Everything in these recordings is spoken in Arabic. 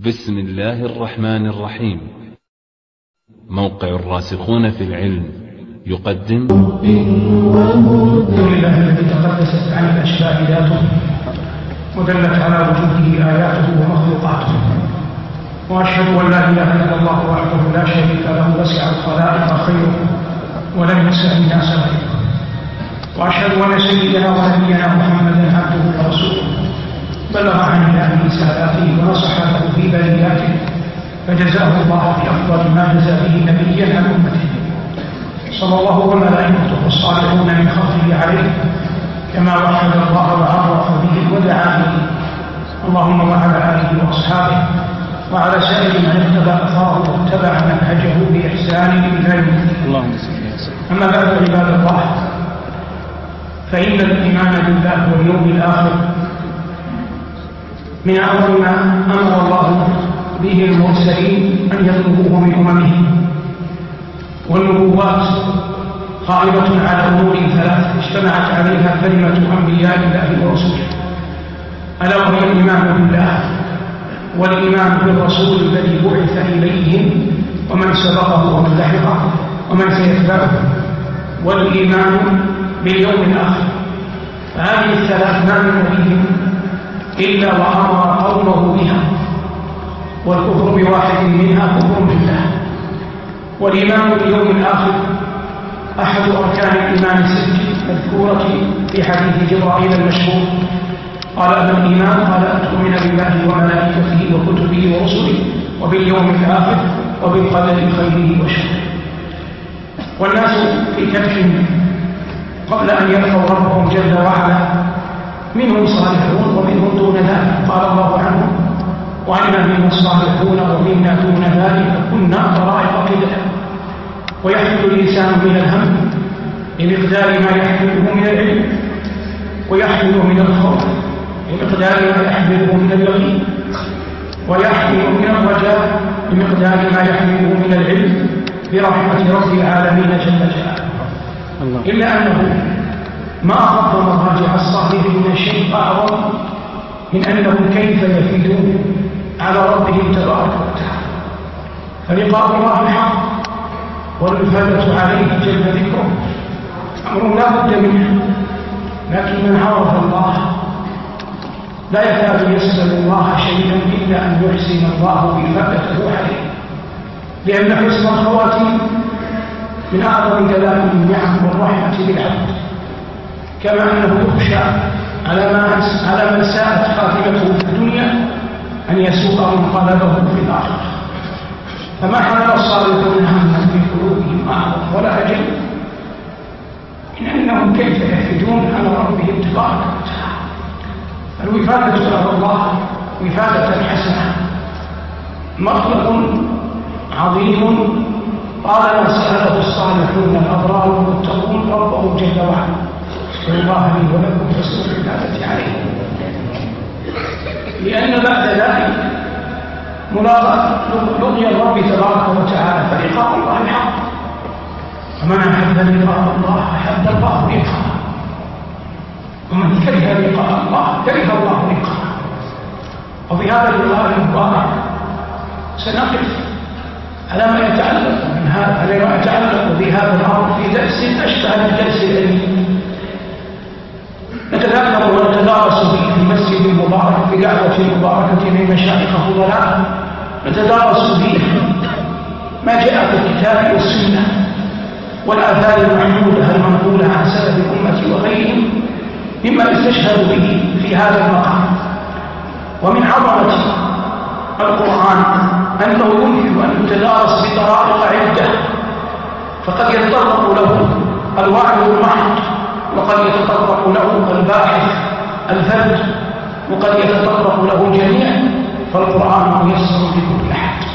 بسم الله الرحمن الرحيم. موقع الراسخون في العلم يقدم الحمد لله الذي تقدست عن الأشباه ذاته ودلت على وجوده آياته ومخلوقاته، وأشهد أن لا إله إلا الله وحده لا شريك له وسع الخلائق خيره ولم يسع الناس غيره، وأشهد أن سيدنا ونبينا محمدا عبده ورسوله بلغ عن الله رسالاته ونصح له في بلياته، فجزاه الله بأفضل ما جزى به نبيا عن أمته، صلى الله وملائكته الصالحون من خلقه عليه كما وحد الله وعرف به ودعا به، اللهم وعلى آله وأصحابه وعلى سائر من اتبع أثاره واتبع منهجه بإحسان إلى يوم الدين. أما بعد عباد الله، فإن الإيمان بالله واليوم الآخر من أول ما أمر الله به المرسلين أن يطلبوه من أممهم، والنبوات قائمة على أمور ثلاث اجتمعت عليها كلمة أنبياء الله ورسوله، ألا وهي الإيمان بالله والإيمان بالرسول الذي بعث إليهم ومن سبقه ومن لحقه ومن سيتبعه، والإيمان باليوم الآخر. فهذه الثلاث ما من نبي إلا وأمر قومه بها، والكفر بواحد منها كفر بالله. والإيمان باليوم الآخر أحد أركان الإيمان الست مذكورة في حديث جبرائيل المشهور، قال أما الإيمان؟ قال أن تؤمن بالله وملائكته وكتبه ورسله وباليوم الآخر وبالقدر خيره وشره. والناس في كبش قبل أن يلقوا ربهم جل وعلا، منهم صالحون ومنهم دون ذلك، قال الله عنهم وأنا منا الصالحون ومنا دون ذلك كنا طرائق قددا. ويحمل الإنسان من الهم بمقدار ما يحمله من العلم، ويحمل من الخوف بمقدار ما يحمله من اليقين، ويحمل من الرجاء بمقدار ما يحمله من العلم برحمة رب العالمين جل جلاله. إلا أنه ما أخذ مراجع الصالحين شيء أعظم من أنهم كيف يفيدون على ربهم تبارك وتعالى. فلقاء الله حق، والمفادة عليه جل ذكره أمر لا بد منه، لكن من عرف الله لا يكاد يسأل الله شيئا إلا أن يحسن الله إفادته عليه، لأن حسن الخواتيم من أعظم دلائل النعم والرحمة بالعبد، كما أنه يخشى على من ساءت خاتمته في الدنيا أن يسوء منقلبه في الآخرة. فما حمل الصالحون هما في قلوبهم أعظم ولا أجل من أنهم كيف يحفدون على ربهم تبارك وتعالى. الوفادة على الله وفادة حسنة مطلب عظيم، قال سأله الصالحون الأبرار المتقون ربهم جل وعلا، اسأل الله لي ولكم حسن العبادة عليه. لأن بعد ذلك لقي الرب تبارك وتعالى، فلقاء الله حق، ومن أحب لقاء الله أحب الله لقاءه، ومن كره لقاء الله كره الله لقاءه. وفي هذا اللقاء المبارك سنقف على ما يتعلق بهذا الأمر في درس أشبه بالدرس العلمي نتذكر ونتدارس به في المسجد المبارك في دعوة مباركة من مشايخ فضلاء، نتدارس به ما جاء في الكتاب والسنة والآثار المحمودة المنقولة عن سلف الأمة وغيرهم مما يستشهد به في هذا المقام. ومن عظمة القرآن أنه يمكن أن يتدارس بطرائق عدة، فقد يتطرق له الوعي المحض، وقد يتطرق له الباحث الفرد، وقد يتطرق له الجميع، فالقرآن ميسر لكل أحد.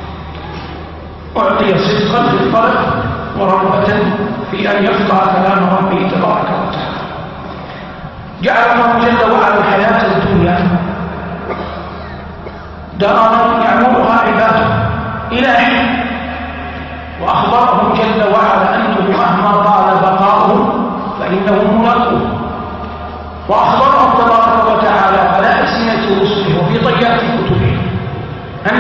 أعطي صدقا في الطلب ورغبة في أن يقطع كلام ربه تبارك وتعالى. جعل الله جل وعلا الحياة الدنيا دارا يعمرها عباده إلى حين، وأخبرهم جل وعلا أنه مهما طال بقاؤهم فإنهم ملاقوه، وأخبرهم تبارك وتعالى على ألسنة رسله وفي طيات كتبه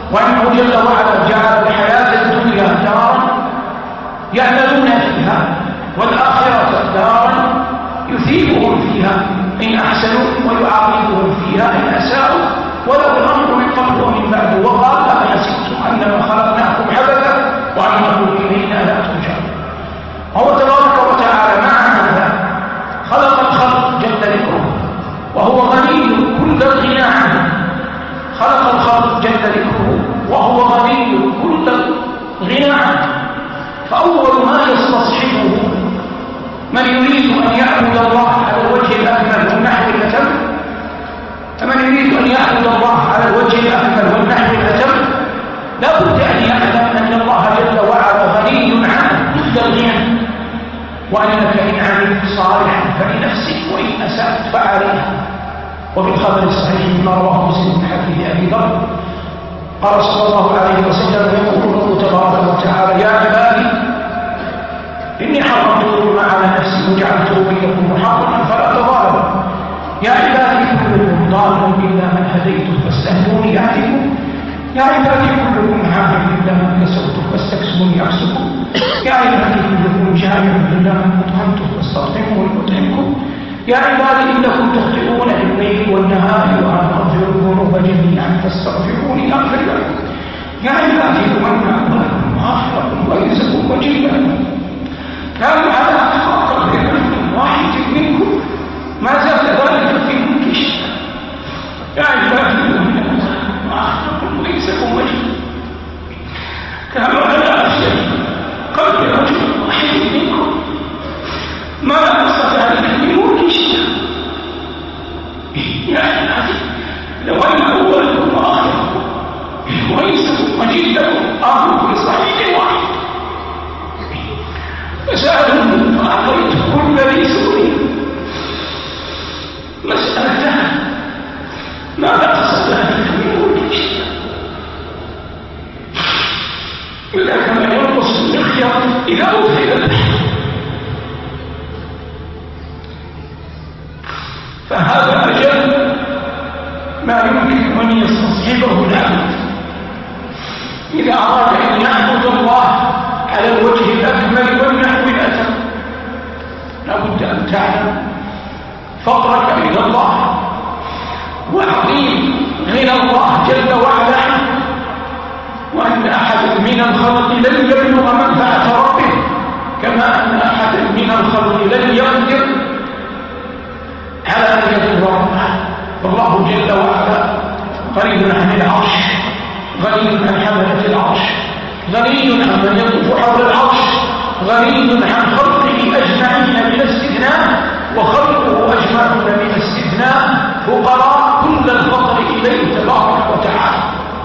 وأنه جل وعلا جعل الحياة الدنيا دارا يعملون فيها والآخرة دارا يثيبهم فيها إن أحسنوا ويعاقبهم فيها إن أساءوا ولو الأمر من قبل ومن بعد. وقال لا حسبتم أنما خلقناكم عبثا وأنكم إلينا لا ترجعون. وهو تبارك وتعالى مع هذا خلق الخلق جل ذكره وهو غني كل الغنى عنه. خلق الخلق جل ذكره وهو غني كل الغنى عنه. فأول ما يستصحبه من يريد أن يعبد الله على الوجه الأكمل والنحو الأتم، فمن يريد أن يعبد الله على الوجه الأكمل والنحو الأتم لا بد أن يعلم أن الله جل وعلا غني عنه كل الغنى، وأنك إن عملت صالحا فلنفسك وإن أسأت فعليها. وفي الخبر الصحيح مما رواه مسلم من حديث أبي ذر قال صلى الله عليه وسلم يقول الله تبارك وتعالى: يا عبادي إني حرمت الظلم على نفسي وجعلته بينكم محرما فلا تظالموا. يا عبادي كلكم ضال إلا من هديته فاستهدوني أهدكم. يا عبادي كلكم عامل إلا من كسوته فاستكسبوني أكسبكم. يا عبادي كلكم جائع إلا من أطعمته فاستطعموني أطعمكم. يا عبادي إنكم تخطئون بالليل والنهار وأنا أغفر الذنوب جميعا فاستغفروني أغفر لكم. يا عبادي أمنع لكم وأغفركم وأرزقكم وجيبا. كانوا على أتقى برجل واحد منكم ما زال ذلك في ملك شيء. يا عبادي أمنع لكم وأغفركم وأرزقكم وجيبا. كانوا على أشياء قبل رجل واحد منكم ما نقص ذلك في ملك شيء. يا عبادي لو أن أولكم وآخركم وإنسكم وجيلكم أمركم لصحيح واحد فسألوني فأعطيت كل ذي سؤال مسألتها ما نقص ذلك من ملك شيء إلا كما ينقص المخيط إذا أدخل البحر. فهذا أجل ما يمكن أن يستصحبه العبد إذا أراد أن يعبد الله على الوجه الأكمل والنحو الأتم. لابد أن تعلم فقرك إلى الله وعظيم غنى الله جل وعلا عنه، وأن أحد من الخلق لن يبلغ منفعة ربه كما أن أحد من الخلق لن يقدر على أن يضر ربه. والله جل وعلا غني عن العرش، غني عن حملة العرش، غني عن من يطوف حول العرش، غني عن خلقه أجمعين بلا استثناء، وخلقه أجمعون بلا استثناء فقراء كل الفقر إليه تبارك وتعالى.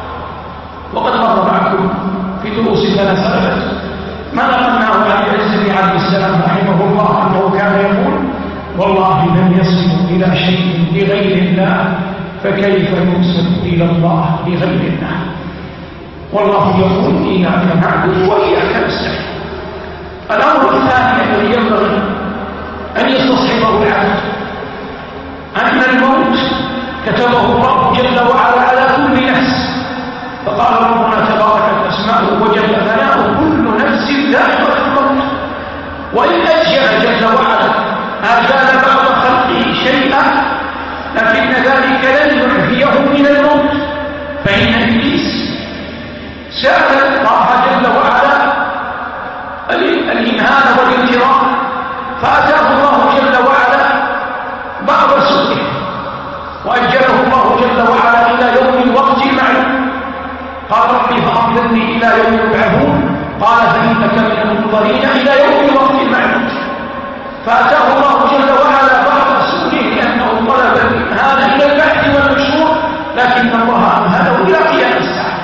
وقد مر معكم في دروسنا سابقة ما نقلناه عن العز بن عبد السلام رحمه الله أنه كان يقول: والله لم يصل إلى شيء بغير الله فكيف يوصل إلى الله بغير الله. والله يقول: إياك نعبد وإياك نستعين. الأمر الثاني الذي ينبغي أن يستصحبه العبد أن الموت كتبه الله جل وعلا على كل نفس. فقال ربنا تبارك اسماؤه وجل ثناؤه: كل نفس ذائقة الموت. وإن أجل جل وعلا آجال بعض خلقه شيئا لكن ذلك لن ينفيه من الموت. فإن إبليس سأل الله جل وعلا الإمهال والانتظار فأتاه الله جل وعلا بعض سوءه وأجله الله جل وعلا إلى يوم الوقت المعلوم. قال: ربي فأنظرني إلى يوم يبعثون. قال: فإنك من المنظرين إلى يوم الوقت المعلوم. فأتاه الله جل وعلا بعض سوءه لأنه طلب الإمهال إلى البحث والنشور، لكن الله أمهله إلى قيام الساعة.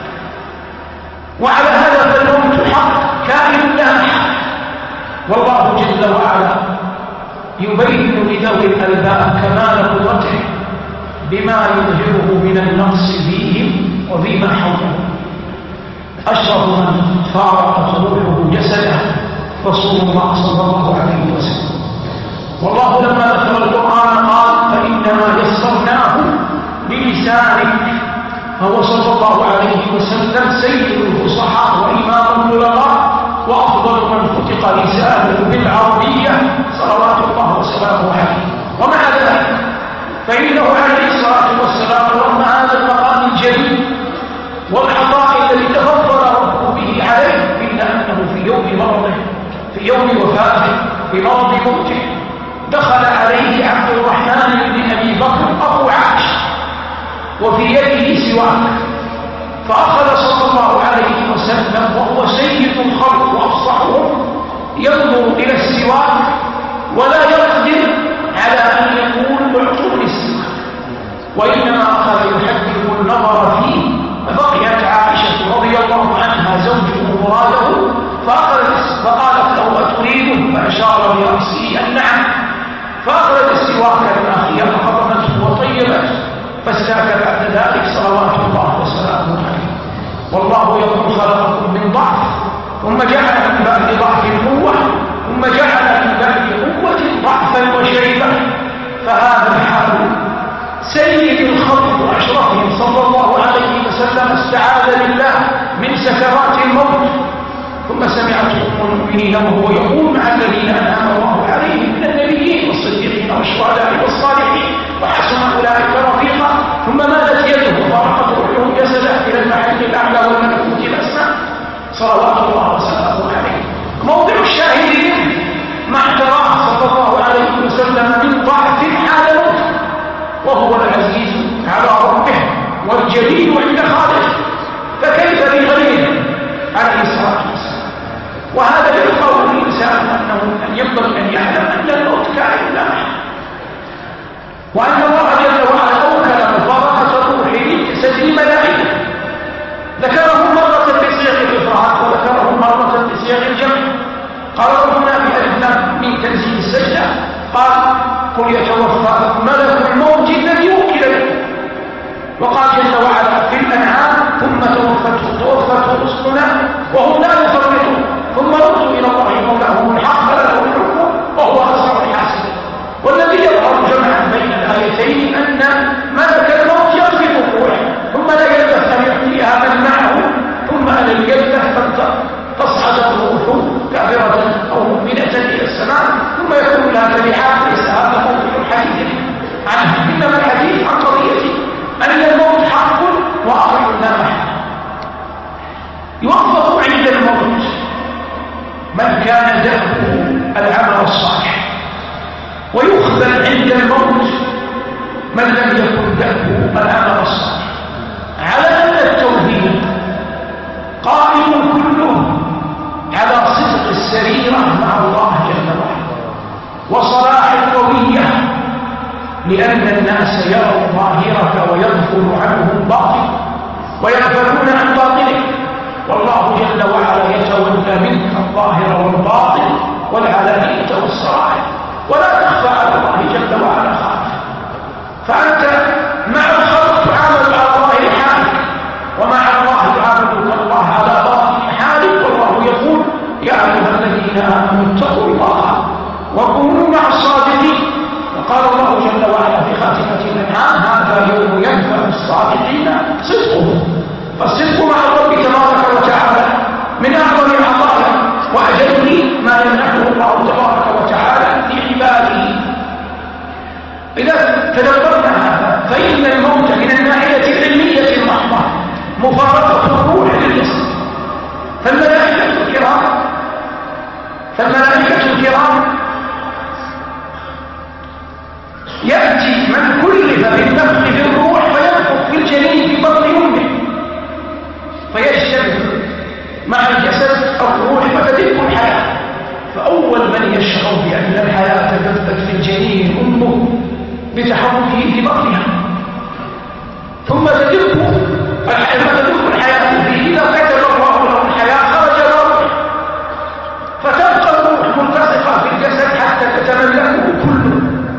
وعلى هذا فالموت حق كائن لا محال. والله جل وعلا يبين لذوي الألباب كمال قدرته بما يظهره من النقص فيهم وفيما حوله. أشرف من فارقت روحه جسده رسول الله صلى الله عليه وسلم. والله لما ذكر القرآن قال: فإنما يسرناه بلسانك فهو صلى الله عليه وسلم سيد الفصحاء وإمام البلغاء وأفضل من فتق لسانه بالعربية صلوات الله وسلامه عليه. ومع ذلك فإنه عليه الصلاة والسلام رغم هذا المقام الجليل والعطاء الذي تفضل ربه به عليه إلا أنه في يوم مرضه، في يوم وفاته، في مرض موته، دخل عليه عبد الرحمن بن أبي بكر أبو عائشة وفي يده سواك، فأخذ صلى الله عليه وسلم وهو سيد الخلق وأفصحهم ينظر إلى السواك ولا يقدر على أن يقول اعطوني السواك، وإنما أخذ يحدث النظر فيه. فبقيت عائشة رضي الله عنها زوجه مراده فقالت له أتريده؟ فأشار برأسه أن نعم، فأخذت السواك من أخيها فقضته وطيبته فاستاك بعد ذلك صلوات الله وسلامه عليه. والله يقول خلقكم من ضعف ثم جعل من بعد ضعف قوة ثم جعل من بعد قوة ضعفا وشيبة. فهذا الحال سيد الخلق وأشرفهم صلى الله عليه وسلم استعاذ بالله من سكرات الموت، ثم سمعته أم المؤمنين وهو يقول مع الذين أنعم الله عليهم من النبيين والصديقين والشهداء والصالحين وحسن أولئك رفيقا، ثم مالت يده وطرقت روحه جسده إلى المحل الأعلى والملكوت الأسمى صلوات الله وسلامه عليه. موضع الشاهد منه ما اعتراه صلى الله عليه وسلم من ضعف حال موته، وهو العزيز على ربه والجليل عند خالقه، فكيف بغيره عليه الصلاة والسلام. وهذا يلقى الإنسان أن ينبغي أن يعلم أن الموت كائن لا محالة، وأن الله جل وعلا أوكل مفارقة الروح للجسد الملائكة، ذكره مرة بصيغ الإفراد وذكره مرة بصيغ الجمع. قال ربنا بألف من تنزيل السجدة قال قل يتوفاكم ملك الموت الذي وكل به، وقال جل وعلا في الأنعام ثم توفته رسلنا وهم لا يفرطون ثم ردوا إلى الله مولاهم الحق فله الحكم وهو أسرع الحاسبين. والذي يظهر جمعا بين الآيتين أن ملك الموت يقبض الروح ثم لا يلبث أن يأتيها من معه ثم أن يلبث تصعد الروح كافرة أو مؤمنة إلى السماء ثم يكون لها تبعات. ليس هذا موضوع الحديث عنها، إنما الحديث عن قضية أن الموت حق وأمر لا محالة. يوفق عند الموت من كان دأبه العمل الصالح، ويخذل عند الموت من لم يكن دأبه العمل الصالح، على أن التوحيد قائم كله على صدق السريرة مع الله جل وعلا وصلاح القوية، لأن الناس يروا ظاهرك ويغفل عنهم الباطل ويغفلون عن باطنك، والله جل وعلا يتولى منك الظاهر والباطن والعلانية والسرائر، ولا تخفى على الله جل وعلا خافة. فأنت مع الخلق تعامل على ظاهر حالك، ومع الله تعاملك الله على باطن حالك. والله يقول يا أيها الذين آمنوا اتقوا الله وكونوا مع الصادقين. وقال الله جل وعلا في خاتمة الأنعام هذا يوم ينفع الصادقين صدقهم. فالصدق مع الرب تبارك وتعالى من أعظم العطايا وأجل ما يمنحه الله تبارك وتعالى لعباده. إذا تدبرنا هذا فإن الموت من الناحية العلمية المحضة مفارقة الروح للجسد. فالملائكة الكرام يأتي من كلف بالنفخ في الروح فينفخ في الجنين في بطن أمه فيجتمع مع الجسد الروح فتدب الحياة. فأول من يشعر بأن الحياة تثبت في الجنين أمه بتحركه في بطنها، ثم تدب الحياة فيه. إذا كتب الله له الحياة خرج الروح فتبقى الروح ملتصقة في الجسد حتى تتملكه كله،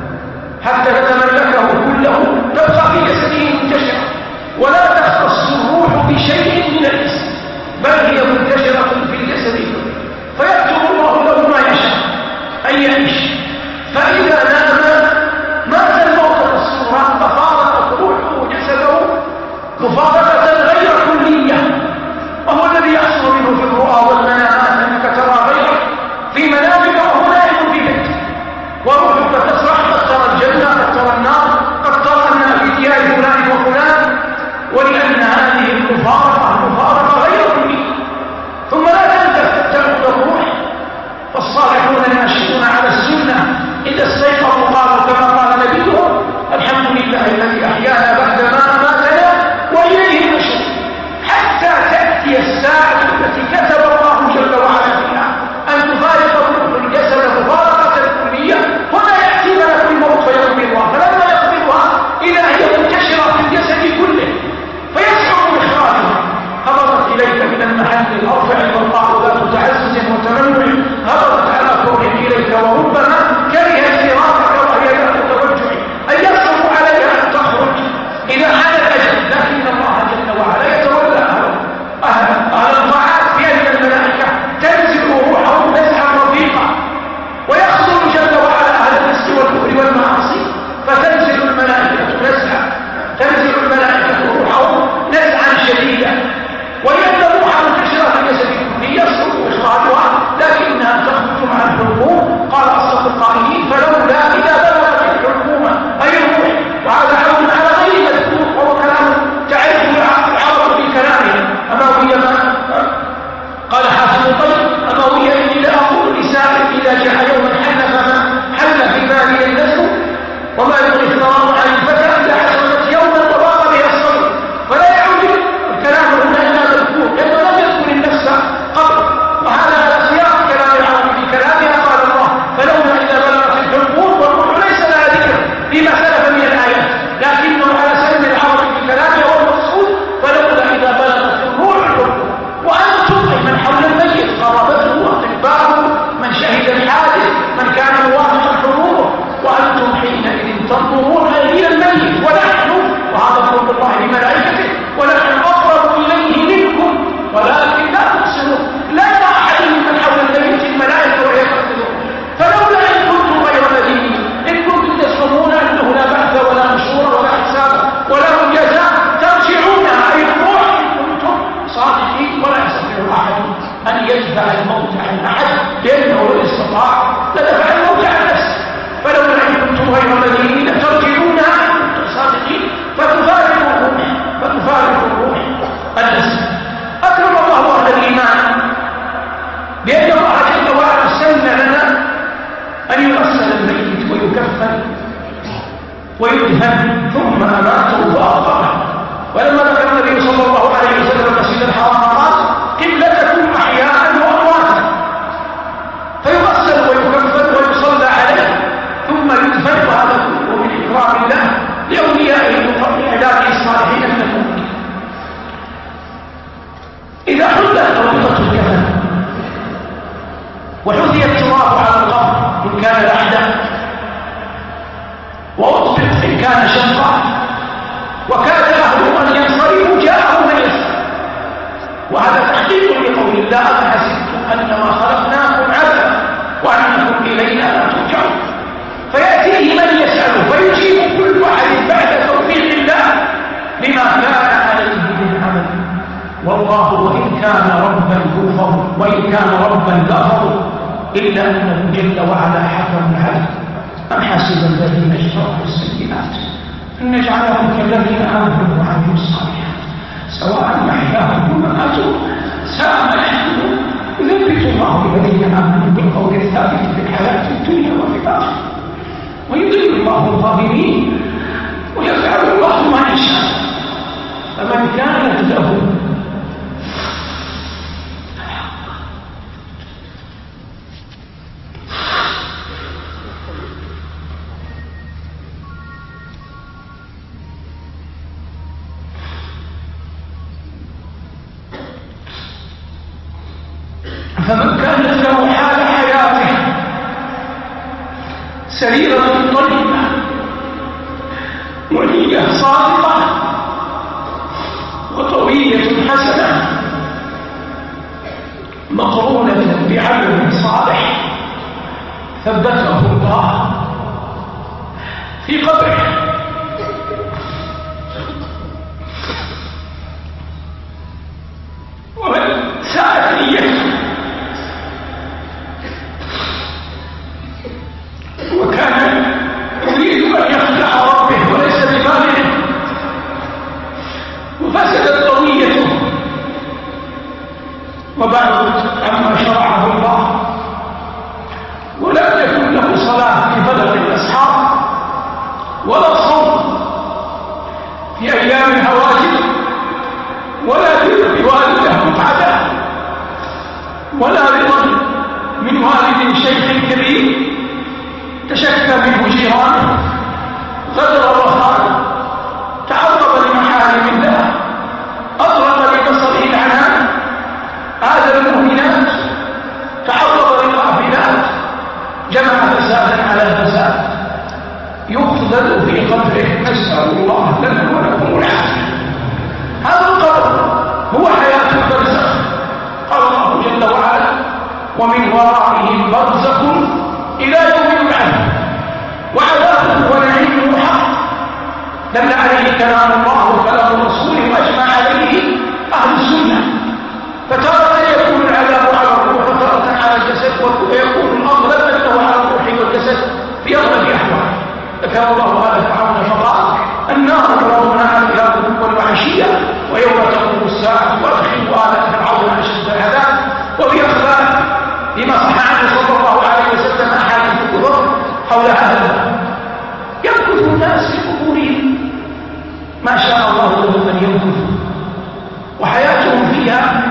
تبقى في جسده منتشرة ولا تختص الروح بشيء من الجسد، بل هي منتشرة في الجسد كله. فيكتب الله له ما يشاء أن يعيش، فإذا نام مات الموت الصورة ففارقت روحه جسده مفارقة والصالحون الناشئون على السنة إذا استيقظوا قالوا كما قال نبيهم الحمد لله الذي أحيانا بعدما أماتنا وإليه النشور، حتى تأتي الساعة التي كتب الله جل وعلا فيها أن تفارق الروح الجسد مفارقة كلية، هنا يأتي ملك الموت فيقبضها، فلما يقبضها إذا هي منتشرة في الجسد كله فيصعب إخراجها. هبطت إليك من المحل الأرفع والطاعة ذات تعزز وتمنع، هبطت على كره إليك وربما كرهت فراقك وهي ذات توجع، أن يصعب عليها أن تخرج إذا حان الأجل، لكن الله جل وعلا يتولى أهل الطاعات بأن الملائكة تنزل روحهم نزعا رفيقا، ويخزن جل وعلا أهل الفسق والكفر والمعاصي فتنزل الملائكة نزعا، تنزل الملائكة روحهم نزعا شديدا، وإن الروح منتشرة في الجسد كله يصعب إخراجها لكنها تخرج مع الحلقوم. قال أصدق القائلين فلولا إذا بلغت الحلقوم أي الروح، وهذا عون على غير مذكور وهو كلام تعرفه العرب في كلامهم. أموي ما قال حافظ الطيب أموي إني لا أقول لسائل إذا جاء يوم حل فما حل في مالي النسل وما يغني الثمار عن الفتى إذا حصلت يوما وضاق بها الصدر، فلا يعود الكلام هنا إلا مذكور لأنه لم يذكر النفس قبل، وهذا على سياق كلام العرب في كلامها. قال الله فلولا إذا بلغت الحلقوم، والروح ليس لها ذكر فيما سلف من الآيات، لكنه على سلم العرب في كلامها والمقصود فلولا إذا بلغت الروح الحلقوم، وأنتم أي من حول الميت قرابته وأطباؤه من شهد الحادث من كان موافقا حضوره، وأنتم حينئذ تنظرون إلى الميت ونحن، وهذا فضل الله لملائكته، ونحن أقرب إليه منكم ولكن لا تبصرون، لا يرى أحد من حول الميت الملائكة وهي تقتلون. فلولا إن كنتم غير مدينين، إن كنتم تزعمون أنه لا بعث ولا نشور ولا حساب ولا جزاء ترجعونها أي الروح إن كنتم صادقين، ولا يستطيع أحد أن يدفع الموت عن أحد لأنه لو استطاع لدفع الموت عن نفسه. فلولا إن كنتم غير مدينين ترجعونها إن كنتم صادقين فتفارق الروح النفس. أكرم الله أهل الإيمان بأن الله جل وعلا سن لنا أن يغسل الميت ويكفن ويدهن ثم أماته وأقره. ولما ذكر النبي صلى الله عليه وسلم المسجد الحرام قال قبلتكم أحياء وأمواتا، فيغسل ويكفن ويصلى عليه ثم يدفن، وهذا كله من إكرام الله لأوليائه وعباده الصالحين من المؤمنين. إذا حلت ربطة الكفن وحثي التراب على القبر إن كان لحدا، وأطبق إن كان شقا، وكاد أهله أن ينصرفوا جاءه من يسر، وهذا تحقيق لقول الله أفحسبتم أنما خلقناكم عبثا وأنكم إلينا لا ترجعون. فيأتيه من يسأله فيجيب كل واحد بعد توفيق الله لما كان عليه من عمل. والله وإن كان ربا ذو فضل وإن كان ربا ذا فضل إلا أنه جل وعلا حكم عدل. أم حسب الذين اجترحوا السيئات أن نجعلهم كالذين آمنوا وعملوا الصالحات سواء محياهم ومماتهم ساء ما يحكمون. يثبت الله الذين آمنوا بالقول الثابت في الحياة الدنيا وفي الآخرة، ويضل الله الظالمين ويفعل الله ما يشاء. فمن كانت له حال حياته سريرة طيبة ونية صادقة وطوية حسنة مقرونة بعمل صالح ثبته الله في قبره. ومن ساءت نيته وكان يريد أن يخدع ربه وليس ببالغ وفسدت طويته وبعدت عما شرعه الله ولم يكن له صلاة في بلد الأسحار ولا صوم في أيام الهواجر ولا بر بوالده متعدا ولا رضا من والد شيخ كبير تشكى منه جيرانه غدر وخان تعرض لمحارم الله أطرق ببصره العنان آذى المؤمنات تعرض للغافلات جمع فسادا على فساد يخذل في قبره نسأل الله لنا ولكم العافية. هذا القبر هو حياة البرزخ. قال الله جل وعلا ومن ورائهم برزخ إلى يوم البعث وعذاب ونعيم حق دل عليه كلام الله وكلام الرسول واجمع عليه اهل السنه. فتارة يكون العذاب على الروح وتارة على الجسد ويكون الامر له على الروح والجسد في اغلب احواله. ذكر الله على فرعون فقال النار ترونها الى والوحشيه ويوم تقوم الساعه وادخلوا ال فرعون اشد العذاب. وفي اخبار لما صح عنه صلى الله عليه وسلم احاديث الكفر حول هذا يمكث الناس في قبورهم ما شاء الله لهم ان يمكثوا وحياتهم فيها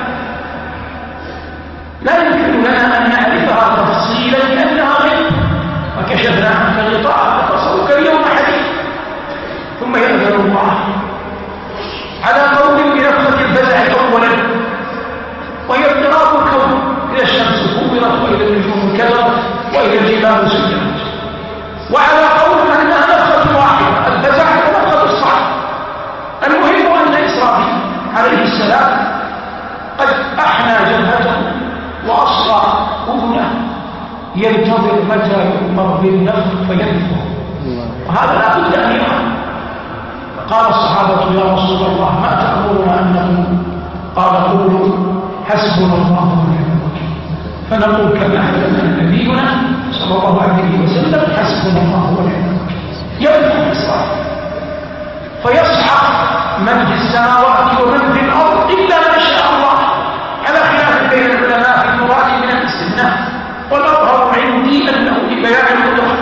لا يمكن لنا ان نعرفها تفصيلا لانها غيب وكشفنا عنك غطاء فبصرك اليوم حديث. ثم يأذن الله على قوم بنفخة الفزع اولا وهي اضطراب الكون اذا الشمس كورت واذا النجوم انكدرت واذا الجبال سجرت وعلى قول انها نفخة واحدة الفزع ونفخة الصعق. المهم ان اسرافيل عليه السلام قد احنى جبهته واصغى اذنه ينتظر متى يؤمر بالنفخ فينفخ وهذا لا بد ان يفعل. قال الصحابه يا رسول الله ما تامرنا ان نقول؟ قال قولوا حسبنا الله ونعم الوكيل. فنقول كما علمنا نبينا صلى الله عليه وسلم حسبنا الله ونعم الوكيل. ينفخ اسرافيل فيصعق من في السماوات ومن في الارض الا ما شاء الله على خلاف بين العلماء في المراد من الاستثناء والاظهر عندي انه لبيان القدره.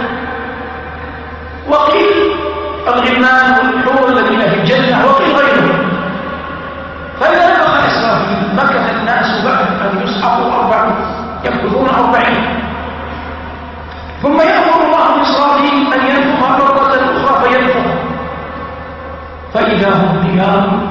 وقيل الغلمان والحور الذين في الجنه وقيل غيرهم. فاذا نفخ اسرافيل مكث الناس بعد ان يسحقوا يمكثون 40 ثم يامر الله اسرافيل ان ينفخ مره اخرى فينفخ فإذا هم قيام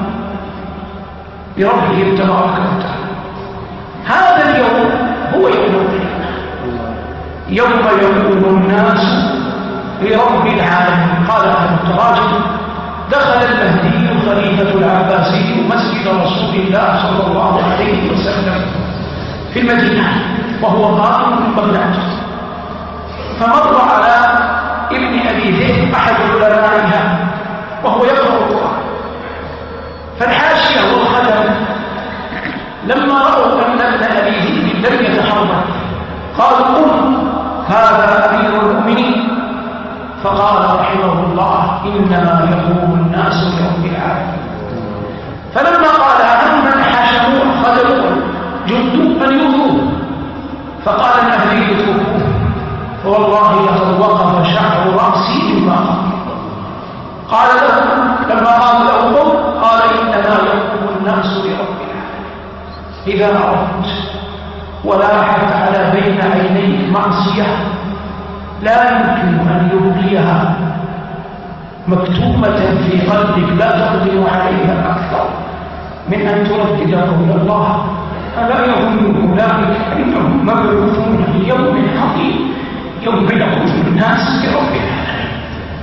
بربهم تبارك وتعالى. هذا اليوم هو يوم القيامة يوم يقوم الناس لرب العالمين. قال أهل التراجم دخل المهدي الخليفة العباسي مسجد رسول الله صلى الله عليه وسلم في المدينة وهو قائم من بغداد فمر على ابن أبي ذئب أحد علمائها وهو يقرأ القرآن. فالحاشية والخدم لما رأوا أن ابن أبي ذئب لم يتحرك قالوا قم هذا أمير المؤمنين. فقال رحمه الله إنما يقوم الناس برب العالمين. فلما قال أمن حاشموه خدموه جندوا أن يؤذوه فقال المهدي اتركوه فوالله لقد وقف شعر رأسي بما قال له لما قال له قم قال إنما يقوم الناس برب العالمين. إذا أردت ولاحت على بين عينيك معصية لا يمكن أن يبقيها مكتومة في قلبك لا تقدر عليها أكثر من أن تردد قول الله ألا يظن أولئك أنهم مبعوثون ليوم عظيم يوم يقوم الناس برب العالمين.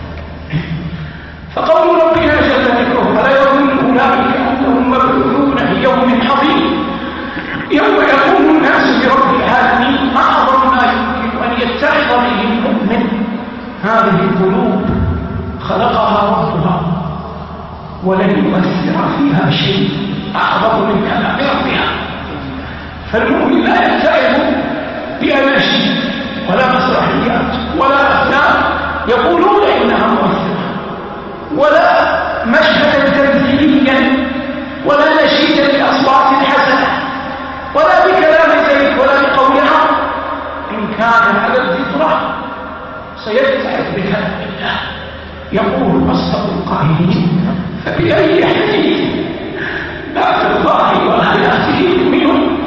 فقول ربنا جل ذكره ألا يظن أولئك أنهم مبعوثون ليوم عظيم يوم يقوم الناس برب العالمين. أعظم ما يمكن أن يتعظ به المؤمن هذه القلوب خلقها ربها ولن يؤثر فيها شيء أعظم من كلام ربها. فالمؤمن لا يتعظ بأناشيد ولا مسرحيات ولا أفلام يقولون إنها مؤثرة ولا مشهدا تمثيليا ولا نشيدا بأصوات حسنة ولا بكلام زيد ولا بقول عمرو. إن كان على الفطرة سيتعب بكلام الله. يقول أصدق القائلين فبأي حديث بعد الله وآياته يؤمنون.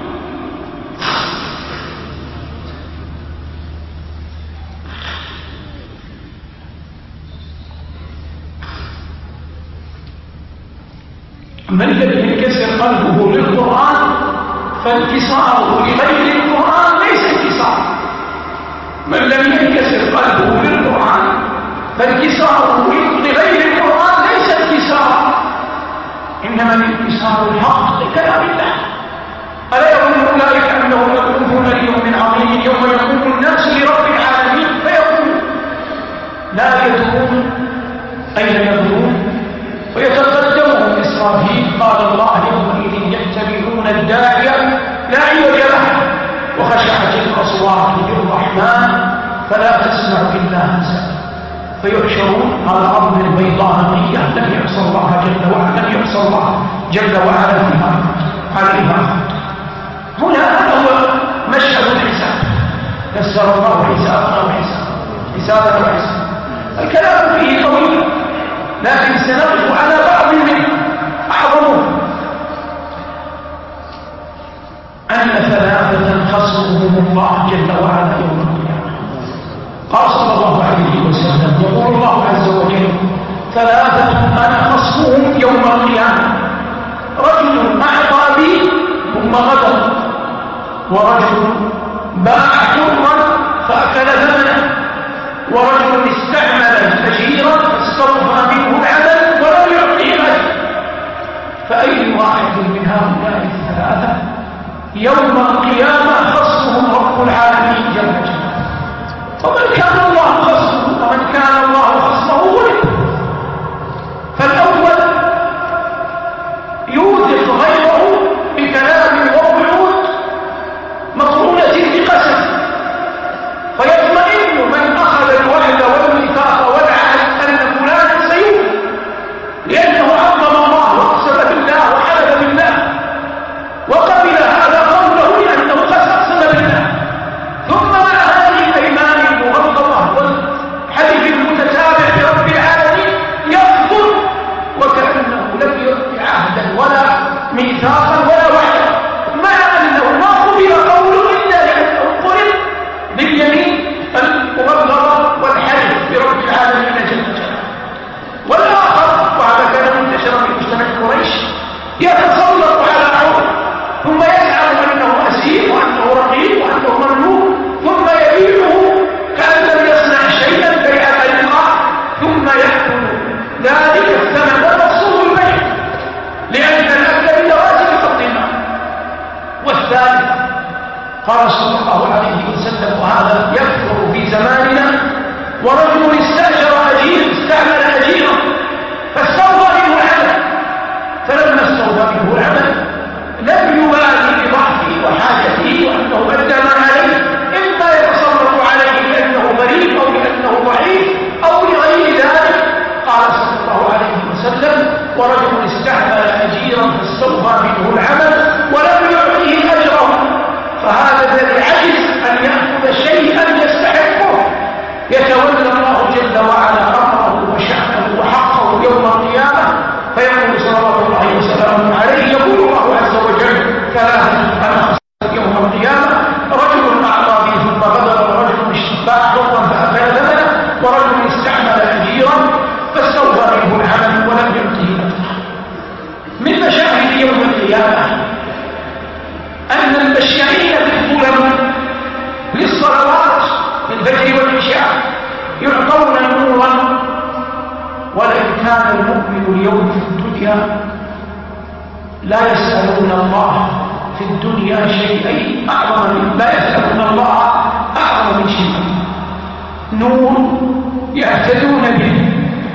من لم ينكسر قلبه للقرآن فانكساره لغير القرآن ليس انكسار. من لم ينكسر قلبه للقرآن فانكساره لغير القرآن ليس انكسار، إنما الانكسار الحق لكلام الله. ألا يظن أولئك أنهم يقومون ليوم عظيم يوم يقوم الناس لرب العالمين فيقول لا يدرون أين يدرون ويتقدمهم إسرافيل قال الله يومئذ يتبعون الداعية لا عوج له وخشعت الأصوات للرحمن فلا تسمع إلا همسا فيحشرون على أرض البيضاء نقية لم يعصى الله جل وعلا لم يعصى الله جل وعلا فيها عليها. هنا هذا هو مشهد الحساب. يسر الله حسابنا وحسابنا وحساب. الكلام فيه طويل لكن سنقف على بعض منه. أعظمه أن ثلاثة خصمهم الله جل وعلا يوم القيامة. قال صلى الله عليه وسلم يقول الله عز وجل ثلاثة أنا خصمهم يوم القيامة رجل أعطى بي ثم غدر ورجل باع حرا فأكل ثمنه ورجل استعمل أجيرا فاستوفى منه العمل ولم يعطيه أجر. فأي واحد من هؤلاء الثلاثة يوم القيامة خصمهم رب العالمين جل وعلا. فمن كان الله خصمه ومن كان الله خصمه ولد. فالأول يوجد غيره بكلام ووعود مقرونة بقسم فيطمئن من أخذ الوعد والميثاق والعهد أن فلانا سيوفي لأنه عظم الله وأقسم بالله وحلف بالله وقبل هذا قوله لأنه قد أقسم بالله. ثم مع هذه الأيمان المغلظة والحلف المتتابع برب العالمين يكفر وكأنه لم يؤت عهدا ولا ميثاقا ولا وعدا مع أنه ما قبل قوله إلا لأنه قرب باليمين المغلظة والحلف برب العالمين جل جلاله. والآخر وهذا كان منتشرا في مجتمع قريش يتسلط على عمر ثم يزعم أنه أسير وأنه رقيق وأنه مملوك ثم يبيعه كأن لم يصنع شيئا بيع الله ثم يأكل ذلك الثمن ومقصود البيع لأن الأكل بدراسة فضل المال. والثالث قال صلى الله عليه وسلم وهذا يكثر في زماننا ورجل استأجر أجير استعمل أجيرا فاستوفى منه العمل فلما استوفى منه العمل لم يبالي بضعفه وحاجته وأنه أدى ما عليه إما يتصرف عليه لأنه مريض أو لأنه ضعيف أو لغير ذلك. قال صلى الله عليه وسلم ورجل استعمل أجيرا فاستوفى منه العمل ولم يعطيه أجره فهذا الذي عجز أن يأخذ شيئا يستحقه يتولى الله جل وعلا أمره وشأنه وحقه يوم القيامة فيقول صلى الله عليه وسلم عليه يقول الله عز وجل ثلاثة أنا خصمهم يوم القيامة رجل أعطى به ثم غدر ورجل باع حرا فأكل ثمنه ورجل استعمل أجيرا فاستوفى منه العمل ولم يؤته أجره. من مشاهد يوم القيامة أن المشيعين بالظلم للصلوات الفجر والعشاء يعطون نورا ولئن كان المؤمن اليوم في الدنيا لا يسألون الله في الدنيا شيئين أعظم من لا يسألون الله أعظم من شيئين نور يهتدون به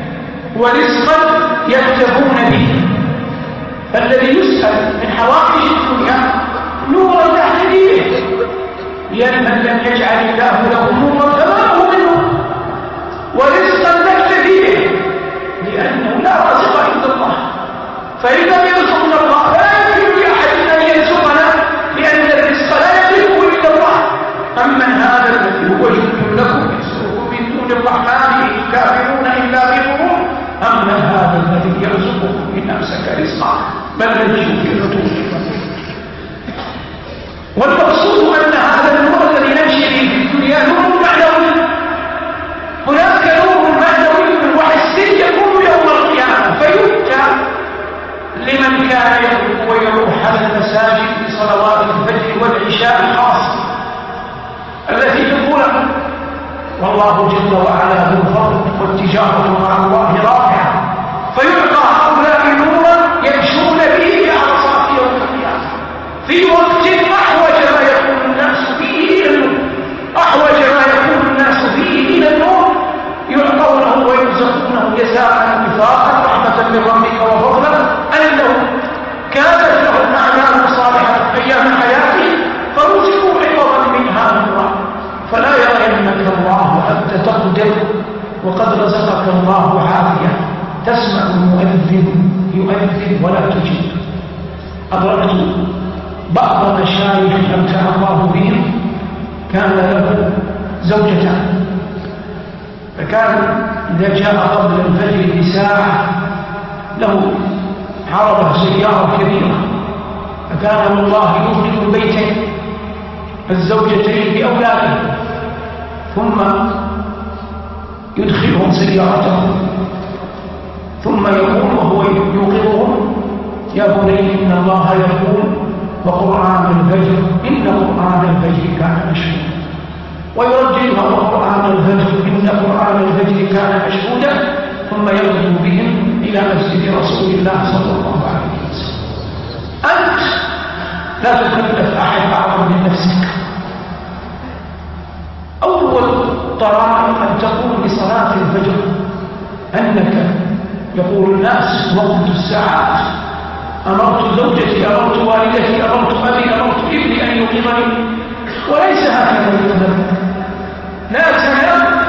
ورزقا يكتبون به. فالذي يسأل من حوائج الدنيا نورا يهتدي به لأن من لم يجعل الله له نورا فما له منه ورزقا نكتفي به لأنه لا رزق عند الله فإذا يرزقنا الله لا يمكن لأحد أن يرزقنا لأن الرزق لا يملكه إلا الله. أما هذا الذي بل نجد. والمقصود أن هذا النور الذي نمشي به في الدنيا نور معنوي، هناك نور معنوي وحسي يكون يوم القيامة، فيؤتى لمن كان يقوم ويروح على المساجد بصلوات الفجر والعشاء خاصة التي تقولها، والله جل وعلا ذو الفضل والتجارة مع الله رافعة، فيعطى هؤلاء نورا يمشون به على صراط يوم القيامة في وقت أحوج ما يكون الناس فيه إلى النور، أحوج ما يكون الناس فيه إلى النور، يعطونه ويرزقونه جزاء وفاقا رحمة من ربك وفضلا، أنه كانت لهم أعمال صالحة أيام حياته فرزقوا عوضا منها نورا. فلا يرينك الله وأنت تقدر وقد رزقك الله عافية، تسمع المؤذن يؤذن ولا تجيب. أدركت بعض مشايخ أمتع الله بهم كان له زوجتان، فكان إذا جاء قبل الفجر بساعة له عرض سيارة كبيرة، فكان والله يخرج البيتين الزوجتين بأولاده ثم يدخلهم سيارته، ثم يقول وهو يوقظهم: يا بني إن الله يقول وقرآن الفجر إن قرآن الفجر كان مشهودا، ويرجلها وقرآن الفجر إن قرآن الفجر كان مشهودا، ثم يغدو بهم إلى مسجد رسول الله صلى الله عليه وسلم. أنت لا تكلف أحد أعظم من نفسك. أول طرائق أن تقول بصلاة الفجر أنك يقول الناس وقت الساعات: أمرت زوجتي، أمرت والدتي، أمرت أبي، أمرت ابني أن يقيمني، وليس هكذا يتنبه. لا تنام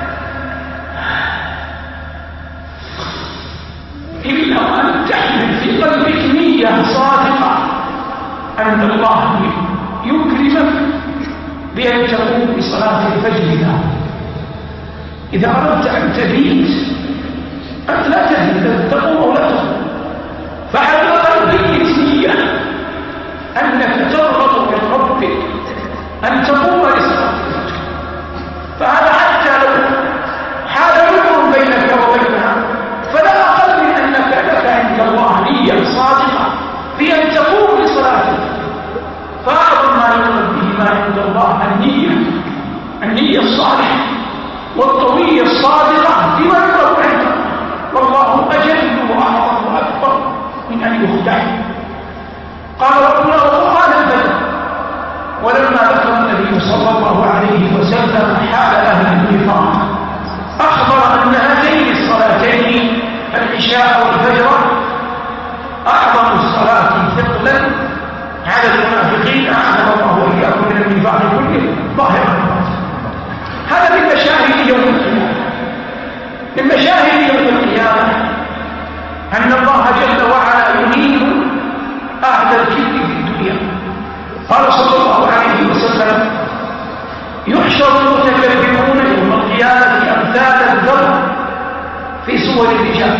إلا أن تحمل في قلبك نية صادقة أن الله يكرمك بأن تقوم بصلاة الفجر له. إذا أردت أن تبيت أنت لا تهدي تقوم أو لا تقوم، فعلى قلبك نية أنك ترغب من ربك أن تقوم لصلاة الفجر، فهذا حتى لو حال عذر بينك وبينها فلا أقل من أنك لك عند الله نية صادقة في أن تقوم لصلاة الفجر. فأعظم ما يطلب به ما عند الله النية الصالحة والطوية الصادقة لمن يطلب عنده، والله أجل وأعظم وأكبر من أن يخدع. قال ربنا: وقرآن الفجر. ولما ذكر النبي صلى الله عليه وسلم حال أهل النفاق أخبر أن هاتين الصلاتين العشاء والفجر أعظم الصلاة ثقلا على المنافقين، أعلم الله وإياكم من النفاق كله ظاهرا. هذا من مشاهد يوم القيامة، من مشاهد يوم القيامة أن الله جل وعلا يهين أهل الكذب في الدنيا. قال صلى الله عليه وسلم: يحشر المتكبرون يوم القيامة أمثال الذر في صور الرجال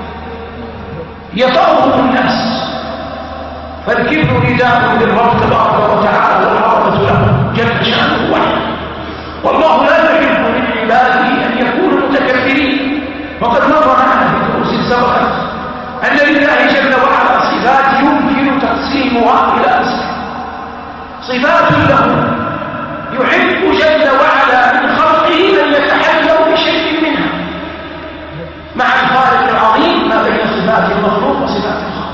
يطأهم الناس، فالكبر رداء للرب تبارك وتعالى والعظمة له جل شأنه وحده، والله لا يحب من عباده أن يكونوا متكبرين. وقد مر معنا في دروس سبقت أن لله جل وعلا صفات يمكن تقسيمها إلى أقسام، صفات له يحب جل وعلا من خلقه أن يتحلوا بشيء منها، مع الفارق العظيم ما بين صفات المخلوق وصفات الخالق.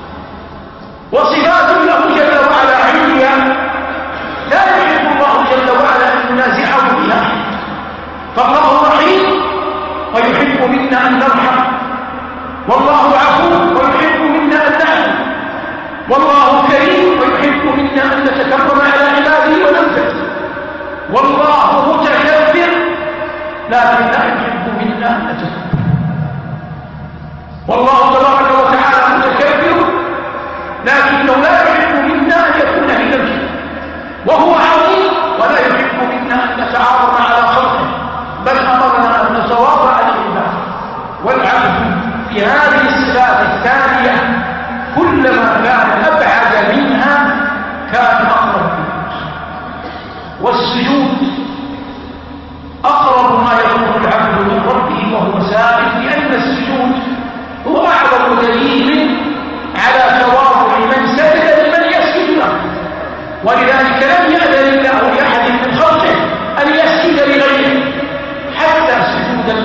وصفات له جل وعلا عليا لا يحب الله جل وعلا أن ينازعه بها، فالله رحيم ويحب منا أن نرحم، والله عفو ويحب منا أن نعفو، والله كريم ويحب منا أن نتكرم على عباده وننفذ، والله متكبر لكن لا يحب منا أن نتكبر. والله تبارك وتعالى متكبر لكنه لا يحب منا أن يكون إلى الكبر، وهو عظيم ولا يحب منا أن نتعاظم على خلقه، بل أمرنا أن نتواضع لله. والعبد في هذه الصفات الثانية كل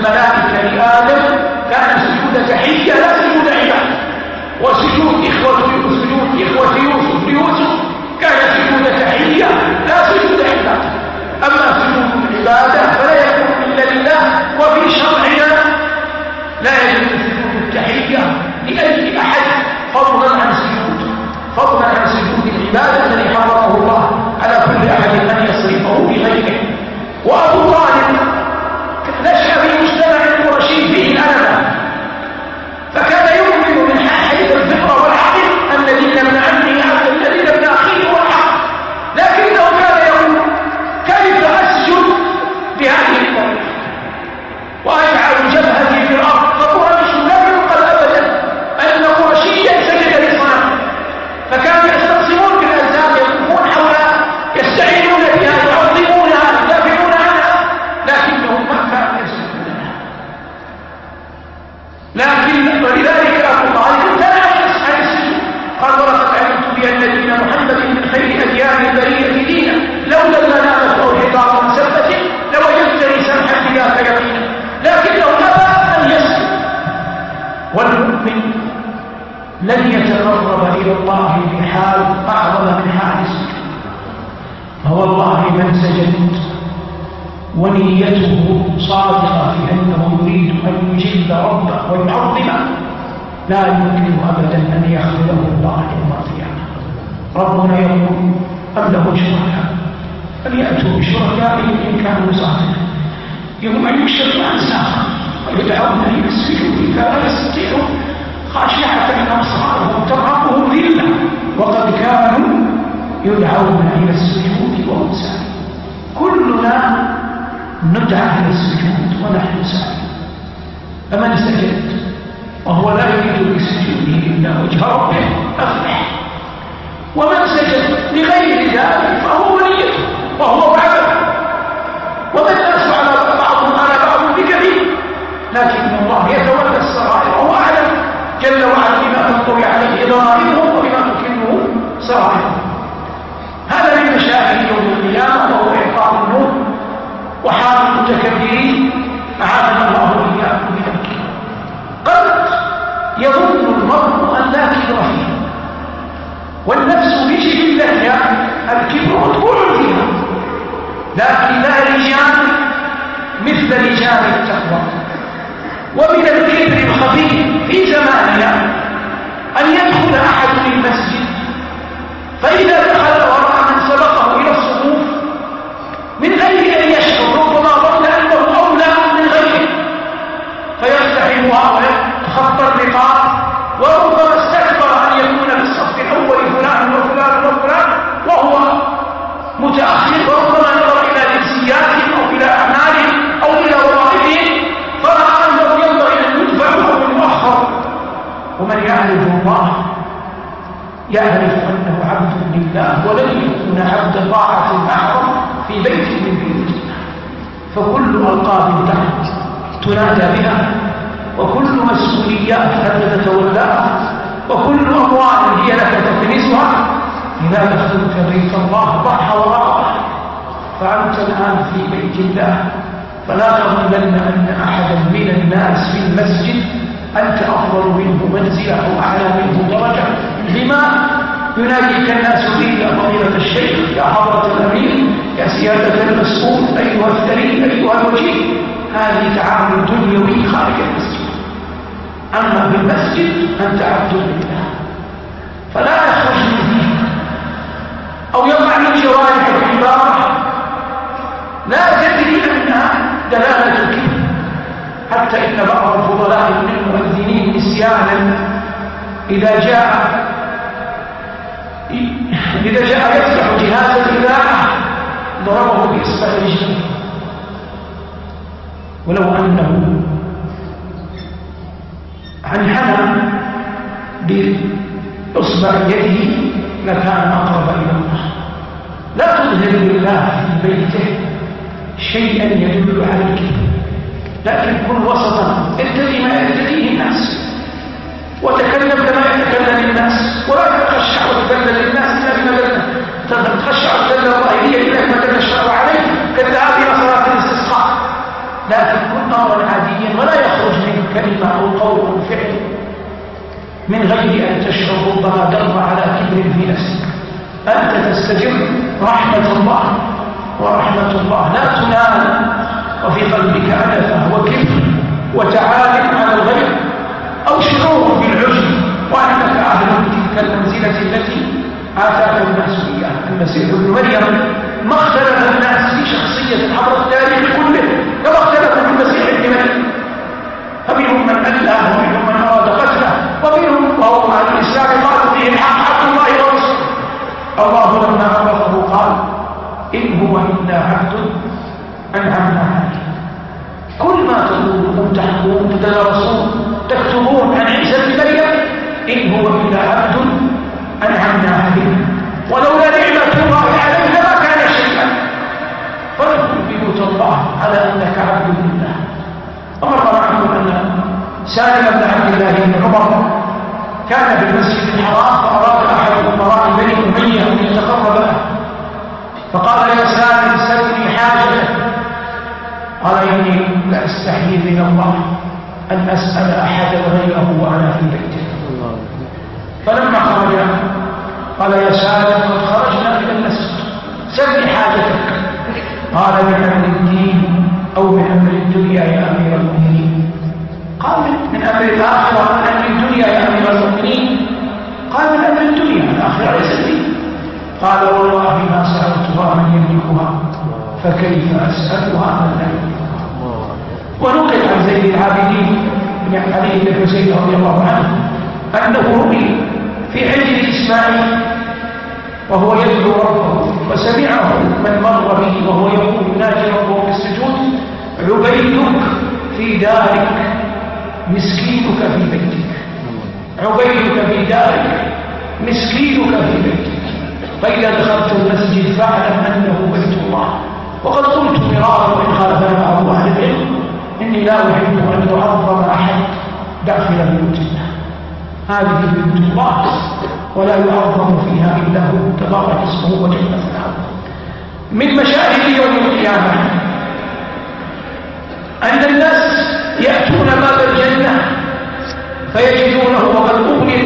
الملائكة لآدم كان سجود تحية لا سجود عبادة، وسجود إخوة يوسف ليوسف كان سجود تحية لا سجود عبادة. أما سجود العبادة فلا يكون إلا لله، وفي شرعنا لا يجوز سجود التحية لأي أحد فضلا عن سجود العبادة الذي حرمه الله على كل أحد أن يصرفه بغيره. وأبو طالب نشأ في مجتمع قرشي فيه الأنبة، فكان يؤمن من حيث الفطرة والعقل أن دين ابن عمه أفضل من دين ابن أخيه والحق، لكنه كان يقول كيف أسجد بهذه الطريقة وأجعل جبهتي في الأرض؟ فقريش لا ينقل أبدا أن قرشيا سجد لصنم، فكانوا يستقسمون بالألزام يقومون حولها يستعينون بها يعظمونها يدافعون عنها، لكنهم ما كانوا يسجدون لها. لكن ولذلك أبو طالب امتنع عن السجود، قال ولقد علمت بأن دين محمد من خير أديان البرية دينا لولا المنامة أو حجارة مسبة لوجدتني سمحا بذاك يقينا، لكنه أبى أن يسجد. والمؤمن لن يتقرب إلى الله بحال أعظم من حال السجود. فوالله من سجد ونيته صادقة في أنه يريد أن يجل ربه ويعظمه لا يمكن أبدا أن يخذله الله يوم القيامة. ربنا يقول أم له شركاء فليأتوا بشركائهم إن كانوا صادقين، يوم يكشف عن ساق ويدعون إلى السجود فلا يستطيعون خاشعة أبصارهم ترهقهم ذلة وقد كانوا يدعون إلى السجود وهم سالمون. كلنا ندعى إلى السجود ونحن سالمون. فمن سجد وهو لا يريد بسجوده إلا وجه ربه أفلح، ومن سجد لغير ذلك فهو وليته وهو عبد، ومن الناس على بعضهم على بعض بكبير، لكن الله يتولى السرائر وهو أعلم جل وعلا بما تنطوي عليه ضرائرهم وبما تكنه سرائرهم. هذا من مشاهد يوم القيامة وهو إعطاء النور وحال المتكبرين أعاذنا الله وإياكم من الكبر. قد يظن المرء أن لا كبر فيه، والنفس بجبلتها الكبر مطبوع فيها، لكن لا رجال مثل رجال التقوى. ومن الكبر الخفي في زماننا أن يدخل أحد المسجد فإذا دخل ورأى من سبقه إلى الصفوف من غير أن يشعر ربما ظن أنه أولى من غيره فيقتحمها ويتخطى الرقاب، وربما استكبر أن يكون في الصف الأول فلان وفلان وفلان وهو متأخر، وربما نظر إلى جنسياتهم أو إلى أعمالهم أو إلى وظائفهم فرأى أنه ينبغي أن يدفع وهو مؤخر. ومن يعرف الله يعرف أنه عبد لله ولن يكون عبد طاعة أحرم في بيت من بيوت الله. فكل ألقاب تحت تنادى بها، وكل مسؤوليات أنت تتولاها، وكل أموال هي لك تكنسها. إذا دخلت بيت الله ضحى وراءه، فأنت الآن في بيت الله، فلا تظنن أن أحدا من الناس في المسجد أنت أفضل منه منزلة أو أعلى منه درجة. لما يناديك الناس فيه يا فضيلة الشيخ، يا حضرة الأمير، يا سيادة المسؤول، أيها الثري، أيها الوجيه؟ هذه تعامل دنيوي خارج المسجد. أما في المسجد أنت عبد لله، فلا يخرج من فيه أو يقع من جوارحك عبارة لا تدري أنها دلالة الكبر. حتى إن بعض الفضلاء من المؤذنين نسيانا إذا جاء يفتح جهاز الإذاعة ضربه بإصبع رجله، ولو أنه عنحنى بإصبع يده لكان أقرب إلى الله. لا تظهر لله في بيته شيئا يدل على الكبر، لكن كن وسطا، ارتدي ما يرتديه الناس، وتكلم كما يتكلم الناس، ولا تخشع وتذلل الناس إلا بما ذلك، تخشع وتذلل الظاهرية إلا بما تنشأ عليه كالذهاب إلى صلاة الاستسقاء. لكن كن أمرا عاديا كلمة أو قول أو فعل من غير أن تشعر ربما در على كبر في نفسك، أنت تستجر رحمة الله، ورحمة الله لا تنال وفي قلبك أنفة وكبر وتعال على الغير أو شعور بالعجب وأنك أهل تلك المنزلة التي آتاك الناس إياها. المسيح ابن مريم ما اختلف الناس في شخصية عبر التاريخ كله كما اختلفوا في المسيح ابن مريم، فمنهم من أله ومنهم من أراد قتله ومنهم وهو على الإسلام قالوا فيه الحق حق الله ورسوله. الله لما عرفه قال إن هو إلا عبد أنعمنا عليه. كل ما تقولون تحكمون تدرسون تكتبون عن عيسى بن مريم إن هو إلا عبد أنعمنا عليه ولولا نعمة الله علينا ما كان شيئا. فادخل بيوت الله على أنك عبد لله. ومر معكم أن سالم بن عبد الله بن عمر كان بالمسجد الحرام فأراد أحد أمراء بني أمية أن يتقرب له فقال يا سالم سلني حاجتك. قال إني لأستحيي من الله أن أسأل أحدا غيره وأنا في بيته. فلما خرج قال يا سالم قد خرجنا إلى المسجد سلني حاجتك. قال من أمر الدين أو من أمر الدنيا يا أمير المؤمنين؟ قال من أمر الآخرة من أمر الدنيا يا أمير المؤمنين؟ قال من أمر الدنيا الآخرة ليس الدين. قال والله ما سألتها من يملكها فكيف أسألها من لا يملكها. ونقل عن زيد العابدين بن علي بن حسين رضي الله عنه أنه رؤي في عجل إسماعيل وهو يدعو ربه وسمعه من مر به وهو يقول يناجي ربه بالسجود عبيدك في دارك مسكينك في بيتك. عبيدك في دارك مسكينك في بيتك. فإذا دخلت المسجد فاعلم أنه بيت الله. وقد قلت مرارا وإن خالفنا بعض أهل العلم إني لا أحب أن يعظم أحد داخل بيوت الله. هذه بيوت الله ولا يعظم فيها إلا هو تبارك اسمه وجل ثناؤه. من مشاهد يوم القيامة أن الناس يأتون باب الجنة فيجدونه وقد أغلق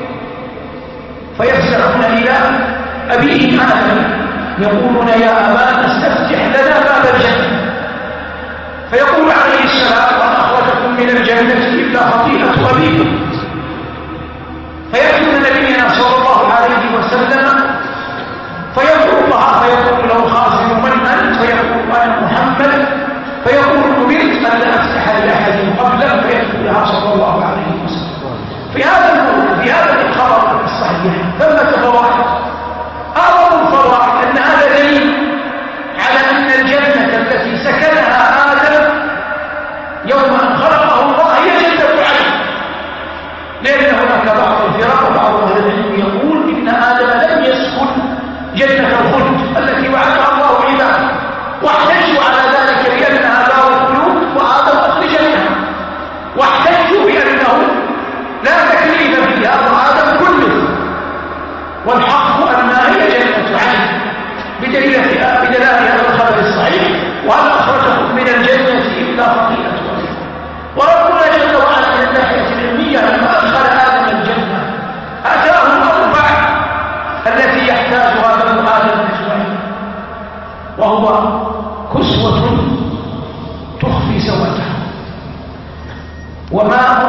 فيفزعون إلى أبيهم آدم يقولون يا أبانا استفتح لنا باب الجنة. فيقول عليه السلام وأن أخرجكم من الجنة إلا خطيئة أبيكم. فيأتون نبينا صلى الله عليه وسلم فيقول الله فيقول له خازن من أنت؟ فيقول أنا محمد. فيقول أمرت أن لا أفتح لأحد قبله فيدخلها صلى الله عليه وسلم. في هذا الخبر الصحيح ثمة فوائد. أعظم الفوائد أن هذا دليل على أن الجنة التي سكنها آدم يوم أن خلقه الله هي جنة عدن. لأن هناك بعض الفرق وبعض أهل العلم يقول إن آدم لم يسكن جنة الخلد التي وعدها الله عباده واحتجوا على ذلك بأنها دار الخلود وآدم أخرج منها واحتجوا بأنه لا تكليف فيها وآدم كله. والحق أنها هي جنة عدن بدلالة هذا الخبر الصحيح وهل أخرجكم من الجنة إلا خطيئة. وربنا جل وعلا من الناحية العلمية لما أدخل آدم الجنة أتاه الأربع التي يحتاجها بنو آدم أجمعين وهو كسوة تخفي سوءته وماء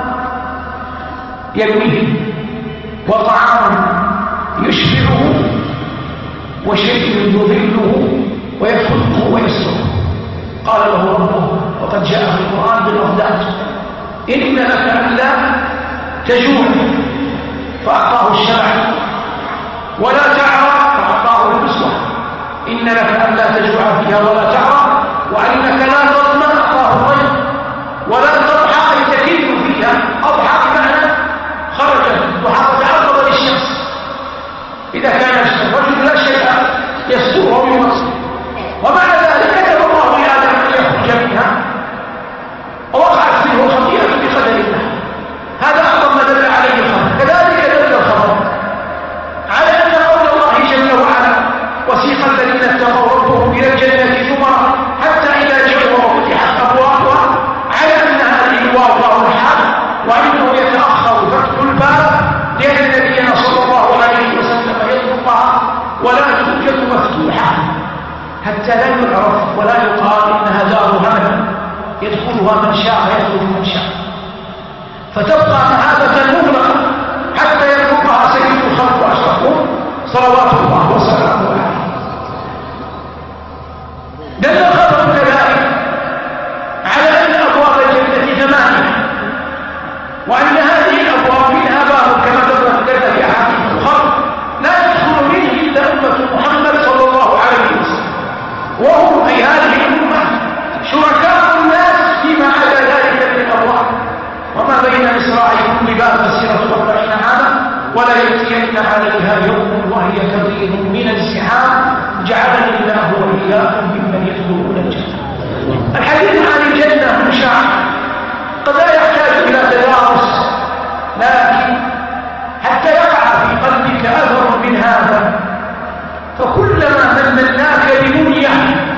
يرويه وطعام يشبعه وشيء يظله ويفقه ويسره. قال له ربه وقد جاء في القرآن بالأفضات إن لك ألا تجوع فأعطاه الشبع ولا تعرى فأعطاه الكسوة. إن لك ألا تجوع فيها ولا تعرى وأنك لا تظمأ أعطاه الرجل ولا تضحى أي تكل فيها. أضحى بمعنى خرج وتعرض للشمس. إذا كان الرجل لا شيء يستره من مصر ومع ذلك كتب الله لآدم أن يخرج منها ووقعت منه خطيئة بقدر الله. هذا أعظم ما دل عليه الخبر. كذلك دل الخبر على أن قول الله جل وعلا وسيق الذين اتقوا ربهم إلى الجنة زمرا تعرف ولا يقال إنها دار همل يدخلها من شاء ويخرج من شاء، فتبقى مهابة مغلقة حتى يتركها سيد الخلق وأشرفهم صلوات الله وسلامه عليه. دل الخبر كذلك على أن أبواب الجنة 8، وأن هذه الأبواب منها باب كما تقدم في أحاديث الخبر لا يدخل منه إلا أمة محمد صلى الله عليه وسلم، وهم أي هذه الأمة شركاء الناس فيما عدا ذلك من الأبواب، وما بين مصراعيهم لباب مسيرة 40 عاما، ولا يأتين عليها يوم وهي كبير من الزحام جعلني الله وإياكم ممن يدخلون الجنة. الحديث عن الجنة مشاع قد لا يحتاج إلى تدارس، لكن حتى يقع في قلبك أثر من هذا، فكلما منناك بمنية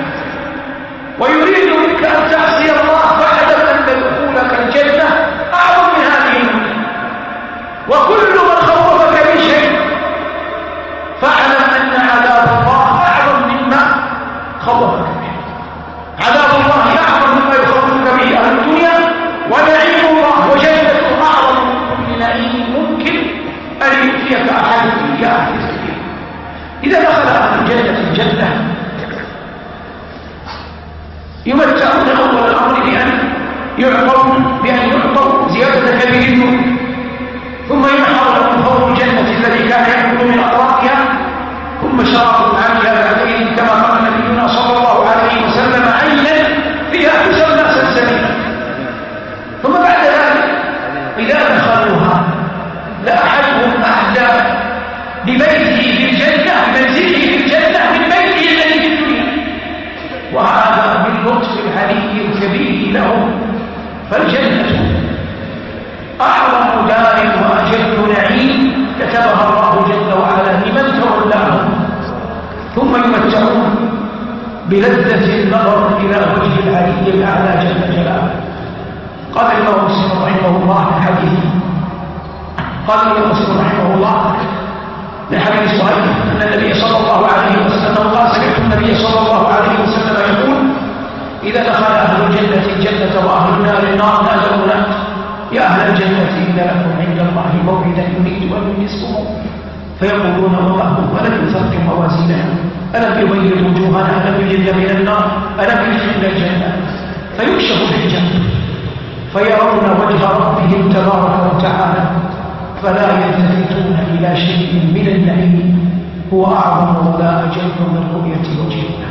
ويريد منك أن تعصي الله فاعلم أن دخولك الجنة أعظم من هذه المنية، وكل من خوفك من شيء فاعلم أن عذاب الله أعظم مما خوفك به. عذاب الله أعظم مما يخوفك به أهل الدنيا، ونعيم الله وجنته أعظم من كل نعيم ممكن أن يؤتيك أحد إياه في سبيله. إذا دخل أهل الجنة الجنة يمتعون أول الأمر بأن يعطوا زيادة كبير النور، ثم ينحر لهم فوق الجنة الذي كان يأكل من أطرافها، ثم شراب عنها بعدين كما قال نبينا صلى الله عليه وسلم عينا فيها تسمى سلسبيلا. ثم بعد ذلك إذا دخلوها لأحدهم أهدى ببيته في الجنة منزله في الجنة من بيته الذي في الدنيا، وهذا باللطف العلي الكبير لهم. فالجنة أعظم دار وأجل نعيم كتبها الله جل وعلا لمن تولاهم، ثم يمتعون بلذة النظر إلى وجه العلي الأعلى جل جلاله. قال الإمام مسلم رحمه الله من حديثه، قال الإمام مسلم رحمه الله من حديث صهيب أن النبي صلى الله عليه وسلم قال سمعت النبي صلى الله عليه وسلم يقول إذا دخل أهل الجنة الجنة وأهل النار النار نادوا مناد يا أهل الجنة إن لكم عند الله موعدا يريد أن ينسكم، فيقولون وما هو ألم يثقل موازيننا، ألم يبيض وجوهنا، ألم يجد من النار، ألم يدخلنا الجنة، فيكشف الحجاب فيرون وجه ربهم تبارك وتعالى فلا يلتفتون إلى شيء من النعيم هو أعظم ولا أجل من رؤية وجه الله.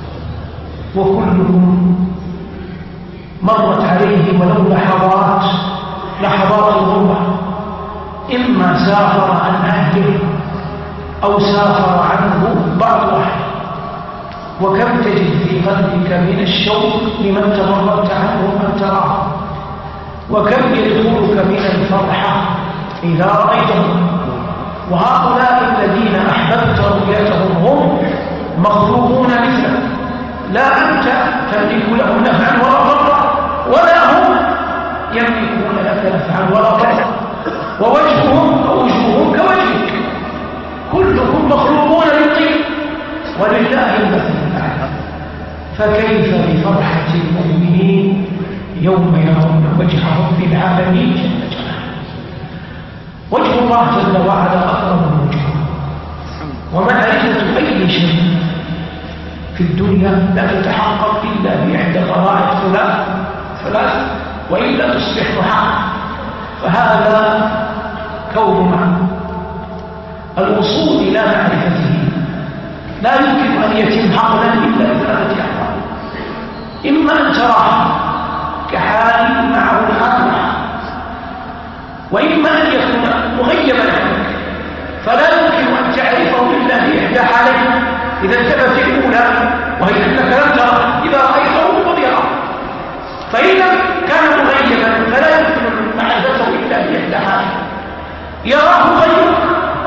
وكلهم مرت عليه ولو لحظات الغربة، إما سافر عن أهله أو سافر عنه بعض أهله. وكم تجد في قلبك من الشوق لمن تمرت عنه أن تراه، وكم يدخلك من الفرحة إذا رأيتهم. وهؤلاء الذين أحببت رؤيتهم هم مخلوقون مثلك، لا أنت تملك لهم نفعا ولا ضرا، ولا هم يملكون لك نفعا ولا ضرا، ووجوههم كوجهك، كلكم مخلوقون للطين ولله المثل الأعلى. فكيف بفرحة المؤمنين يوم يرون وجه رب العالمين جل جلاله. وجه الله جل وعلا أكرم الوجوه، ومعرفة أي شيء في الدنيا لا تتحقق إلا بإحدى قواعد ثلاث وإلا تصبح محال. فهذا كون معه الوصول إلى معرفته لا يمكن أن يتم عقلا إلا بثلاثة أحوال: إما أن تراه كحال معه الحال، وإما أن يكون مغيبا عنك فلا يمكن أن تعرفه إلا بإحدى حالين: إذا انتبهت الأولى وهي أنك لم ترى، إذا رأيته قد يراه، فإن كان مغيبا فلا يمكن معرفته إلا بإحدى حالين: يراه غيرك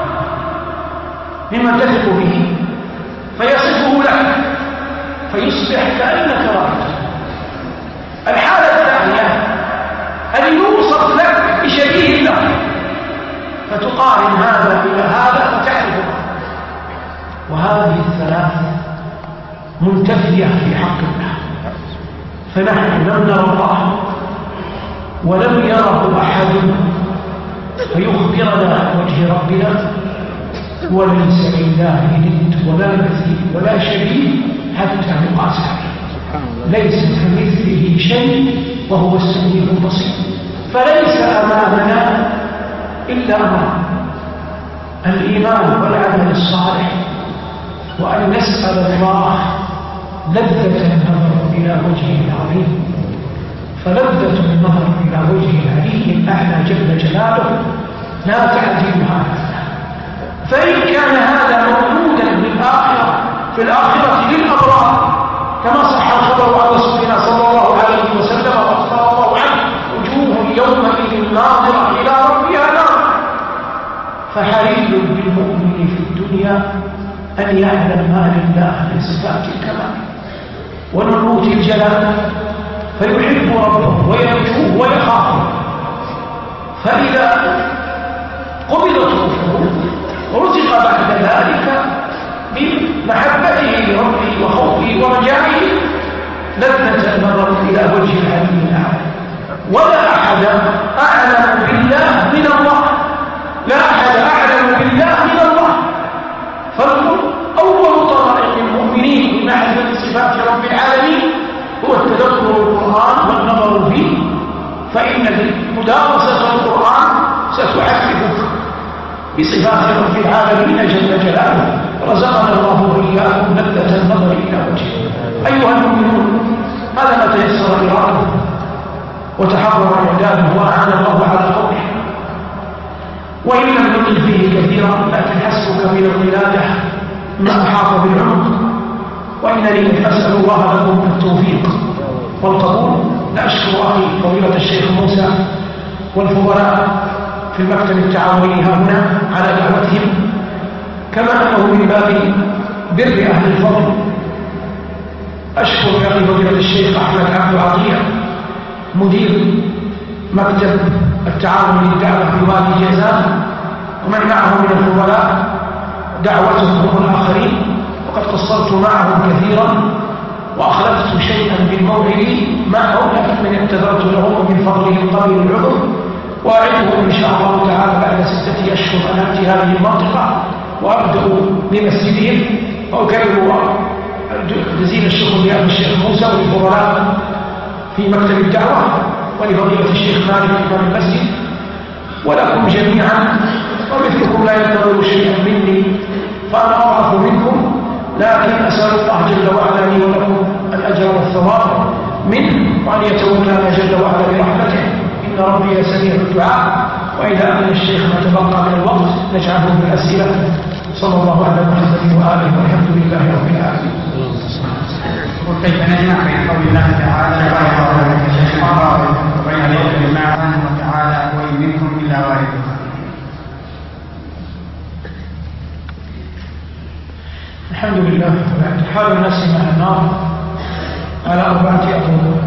ممن تثق به فيصفه لك فيصبح كأنك رأيته. الحالة الثانية أن يوصف لك بشبيه له فتقارن هذا إلى هذا فتعرفه. وهذه الثلاث منتفية في حق الله. فنحن لم نرى الله ولم يره أحد فيخبرنا عن وجه ربنا، وليس لله ند ولا مثيل ولا شبيه حتى يقاس عليه. ليس كمثله شيء وهو السميع البصير. فليس أمامنا إلا الإيمان والعمل الصالح، وأن نسأل الله لذة النظر إلى وجهه العظيم. فلذة النظر إلى وجهه العلي الأعلى جل جلاله لا تعديل هذا. فإن كان هذا موجودا في الآخرة للأبرار كما صح الخبر عن رسولنا صلى الله عليه وسلم وأخبر الله عنه: وجوه يومئذ ناظرة إلى ربها ناظرة. فحري بالمؤمن في الدنيا أن يعلم ما لله من صفات الكمال ونعوت الجلال، فيحب ربه ويرجوه ويخافه. فإذا قبضت روحه رزق بعد ذلك بمحبته لربه وخوفه ورجائه لذة النظر إلى وجه العلي الأعلى. ولا أحد أعلم بالله من الله، لا أحد أعلم بالله من الله. فأول طرائق المؤمنين بمعرفة صفات رب العالمين هو التدبر القرآن والنظر فيه، فإن مدارسة القرآن ستحققك بصفات رب العالمين جل جلاله. رزقنا الله وإياكم لذة النظر إلى وجهه. أيها المؤمنون، هذا ما تيسر إراده وتحرر إعداده وأعان الله على قوله. وإن لم نقل فيه كثيرا لكن حسبك من القلادة ما أحاط بالعمق. وإنني أسأل الله لكم التوفيق والقبول. لأشكر أخي فضيلة الشيخ موسى والفضلاء في المكتب التعاوني هنا على دعوتهم، كما أنه من باب بر أهل الفضل. أشكر أخي فضيلة الشيخ أحمد عبد العطية مدير مكتب التعاون للدعوة في وادي جازان، ومن معه من الفضلاء دعوتهم الآخرين. وقد قصرت معهم كثيرا وأخلفت شيئا بالموعد معهم، لكن اعتذرت لهم من فضلهم قبل العذر. وأعدهم إن شاء الله تعالى بعد 6 أشهر أن أتي هذه المنطقة وأبدأ بمسجدهم، وأكرر جزيل الشكر لأبي الشيخ موسى والفضلاء في مكتب الدعوة، ولفضيلة الشيخ مالك إمام المسجد، ولكم جميعا. ومثلكم لا ينتظر شيئا مني، فأنا أضعف منكم، لكن أسأل الله جل وعلا لي ولكم الأجر والثواب منه، وأن يتولانا جل وعلا برحمته. إن ربي سميع الدعاء. وإذا أمن الشيخ ما تبقى من الوقت نجعله بالأسئلة. صلى الله على محمد وآله والحمد لله رب العالمين. وكيف نجمع بين قول الله تعالى وبين قول الله سبحانه وتعالى: وإن منكم إلا واردها؟ الحمد لله. حال الناس مع النار على 4 أضرب.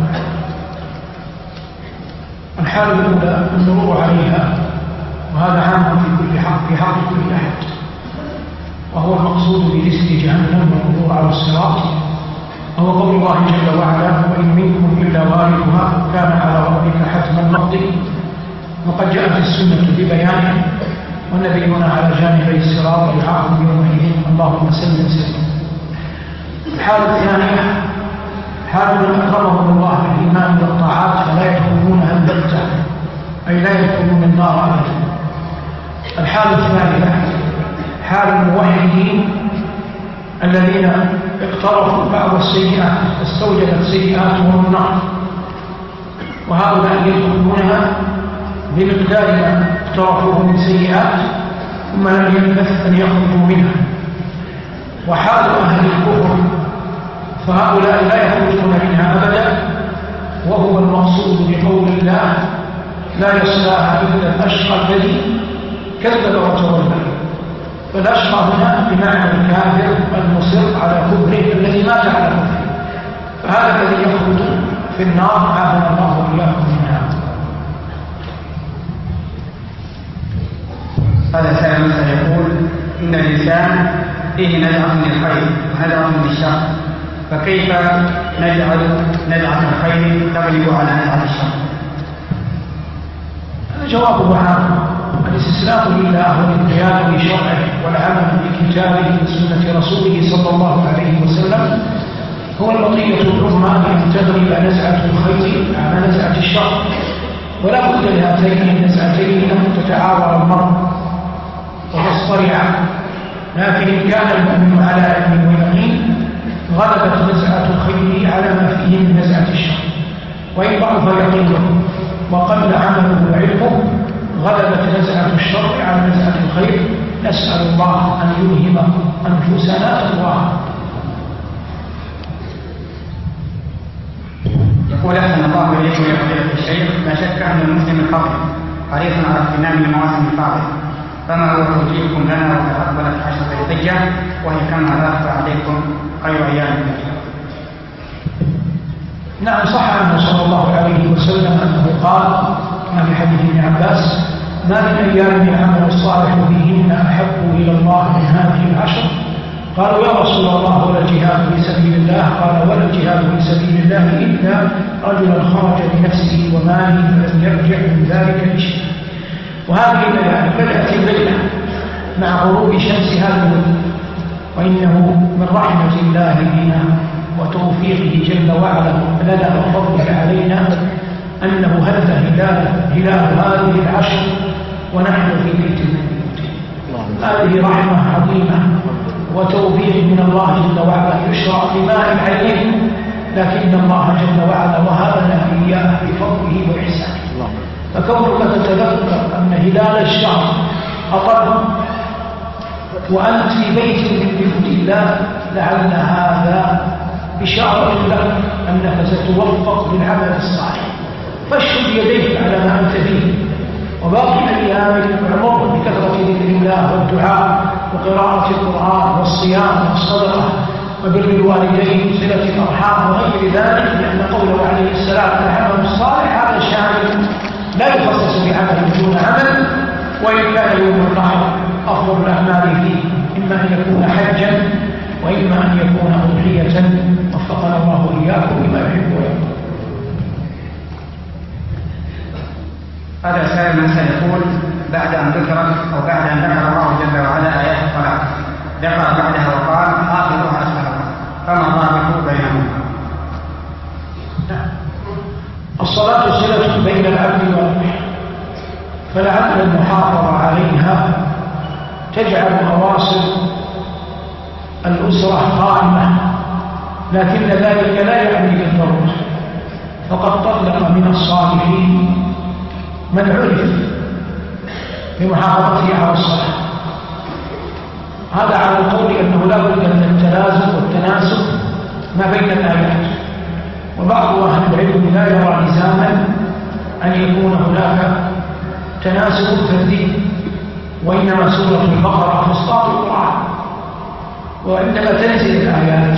الحالة الأولى المرور عليها، وهذا عام في حق كل أحد، وهو المقصود برزق جهنم والمرور على الصراط. وهو قول الله جل وعلا: وإن منكم إلا واردها كان على ربك حتما مقضيا. وقد جاءت السنة ببيانه، ونبينا على جانبي الصراط يعاقب يومئذ اللهم سلم سلم. الحالة الثانية حال من أكرمهم الله بالإيمان والطاعات فلا يدخلونها البتة، أي لا يدخلون النار أبدا. الحالة الثالثة حال الموحدين الذين اقترفوا بعض السيئات فاستوجبت سيئاتهم النار، وهؤلاء يدخلونها بمقدار ما اقترفوه من سيئات ثم لم يلبث أن يخرجوا منها. وحال أهل الكفر فهؤلاء لا يخرجون منها أبدا، وهو المقصود بقول الله: لا يصلاها إلا الأشقى الذي كذب وتولى. فالأشقى هنا بمعنى الكافر المصر على كفره الذي مات على كفره، فهذا الذي يخرج في النار عافانا الله وإياكم منها. هذا سائل يقول: إن الإنسان فيه نزعة من الخير ونزعة من الشر، فكيف نجعل نزعة الخير تغلب على نزعة الشر؟ جوابه عام: الاستسلام لله والانقياد لشرعه والعمل بكتابه وسنة رسوله صلى الله عليه وسلم هو الوصية العظمى بأن تغلب نزعة الخير على نزعة الشر، ولا بد لهاتين النزعتين أن تتعاور المرء وتصطرعا. لكن إن كان المؤمن على علم ويقين غلبت نزعة الخير على ما فيه من نزعة الشر، وإن ضعف يقينه وقل عمله وعلمه غلبت نزعة الشر على نزعة الخير. نسأل الله أن يلهم أنفسنا تقواها. يقول أحسن الله إليكم يا فضيلة الشيخ، لا شك أن المسلم الفاضل حريص على اغتنام المواسم الفاضلة، فما هو توجيهكم لنا وتقبلت 10 ذي الحجة وهي كما لا يخفى عليكم خير أيام الدنيا؟ نعم، صح عنه صلى الله عليه وسلم أنه قال ما في حديث ابن عباس: ما من أيام العمل الصالح فيهن أحب إلى الله من هذه 10. قالوا: يا رسول الله ولا الجهاد في سبيل الله؟ قال: ولا الجهاد في سبيل الله إلا رجلا خرج بنفسه وماله فلم يرجع من ذلك بشيء. وهذه الليالي بدأت الليلة مع غروب شمس هذا اليوم، وإنه من رحمة الله بنا وتوفيقه جل وعلا لنا وفضله علينا أنه هد هلال هذه 10 ونحن في بيت من بيوته. هذه رحمة عظيمة وتوفيق من الله جل وعلا يشرع بماء العين، لكن الله جل وعلا وهبنا إياه بفضله وإحسانه. فكونك تتذكر أن هلال الشهر أطر وأنت في بيت من بيوت الله لعل هذا بشارة لك أنك ستوفق للعمل الصالح، فاشهد يديك على ما أنت فيه، وباقي أيامك اعمر بكثرة ذكر الله والدعاء وقراءة القرآن والصيام والصدقة وبر الوالدين وصلة الأرحام وغير ذلك، لأن قوله عليه السلام: العمل الصالح هذا شامل لا يخصص بعمل دون عمل. وإن كان يوم النحر أفضل الأعمال فيه إما أن يكون حجا وإما أن يكون أضحية، وفقنا الله وإياكم بما يحب ويرضى. هذا سائل من سيقول: بعد أن ذكرت أو بعد أن ذكر الله جل وعلا آيات الطلاق ذكر بعدها وقال: حافظوا على الصلوات، فما الرابط بينهما؟ الصلاة صلة بين العبد وربه، فلعل المحافظة عليها تجعل أواصر الأسرة قائمة، لكن ذلك لا يعني بالضرورة. فقد طلق من الصالحين من عرف بمحافظته على الصلاة. هذا على القول أنه لا بد من التلازم والتناسب ما بين الآيات، وبعض أهل العلم لا يرى لزاما أن يكون هناك تناسب فردي، وإنما سورة البقرة فسطاط القرآن، وعندما تنزل الآيات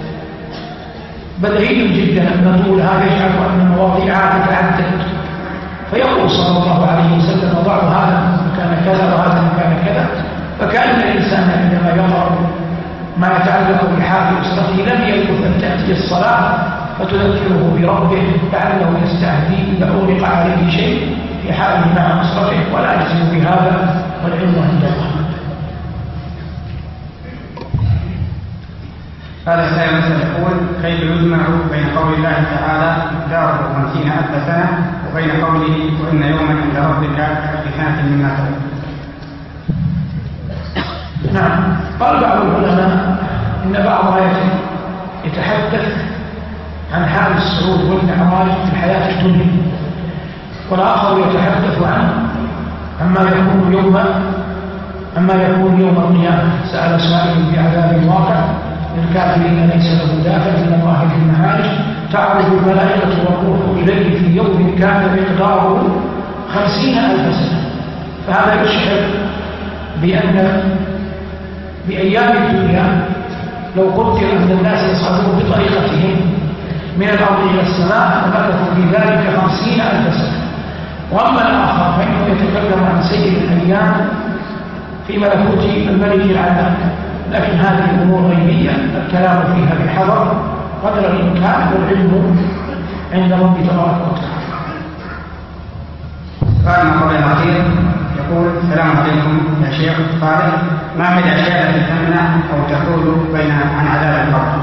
بديهي جدا أن نقول هذا يجعل أن مواضيعها تتعدد، فيقول صلى الله عليه وسلم: وضع هذا مكان كذا وهذا مكان كذا. فكأن الإنسان عندما يقرأ ما يتعلق بحال أسرته لم يكن أن تأتي الصلاة فتذكره بربه لعله يستهدي إذا أغلق عليه شيء في حاله مع أسرته، ولا يجزم بهذا، والعلم عند الله. هذا سائل يقول: كيف يجمع بين قول الله تعالى: داره 50,000 سنة وبين قوله: وإن يوما عند ربك كسنة مما تعود؟ نعم، قال بعض العلماء إن بعض آياته يتحدث عن حال الصعود والمعراج في الحياة الدنيا، والآخر يتحدث عما يكون يوم القيامة. سأل سائل بعذاب واقع للكافرين ليس له دافع من الله في المعارج: تعرج الملائكة والروح إليه في يوم كان مقداره 50,000 سنة. فهذا يشعر بأن بأيام الدنيا لو قدر أن الناس يصعدون بطريقتهم من الأرض إلى السماء فمكثوا في ذلك 50,000 سنة. وأما الآخر فإنه يتكلم عن سير الأيام في ملكوت الملك العلام، لكن هذه الأمور غيبية الكلام فيها بحذر، قدر الإمكان والعلم عند رب تبارك وتعالى. قال المقال الأخير يقول: السلام عليكم يا شيخ، قال: ما هي الأشياء التي تمنع أو تحول بين عن عذاب القبر؟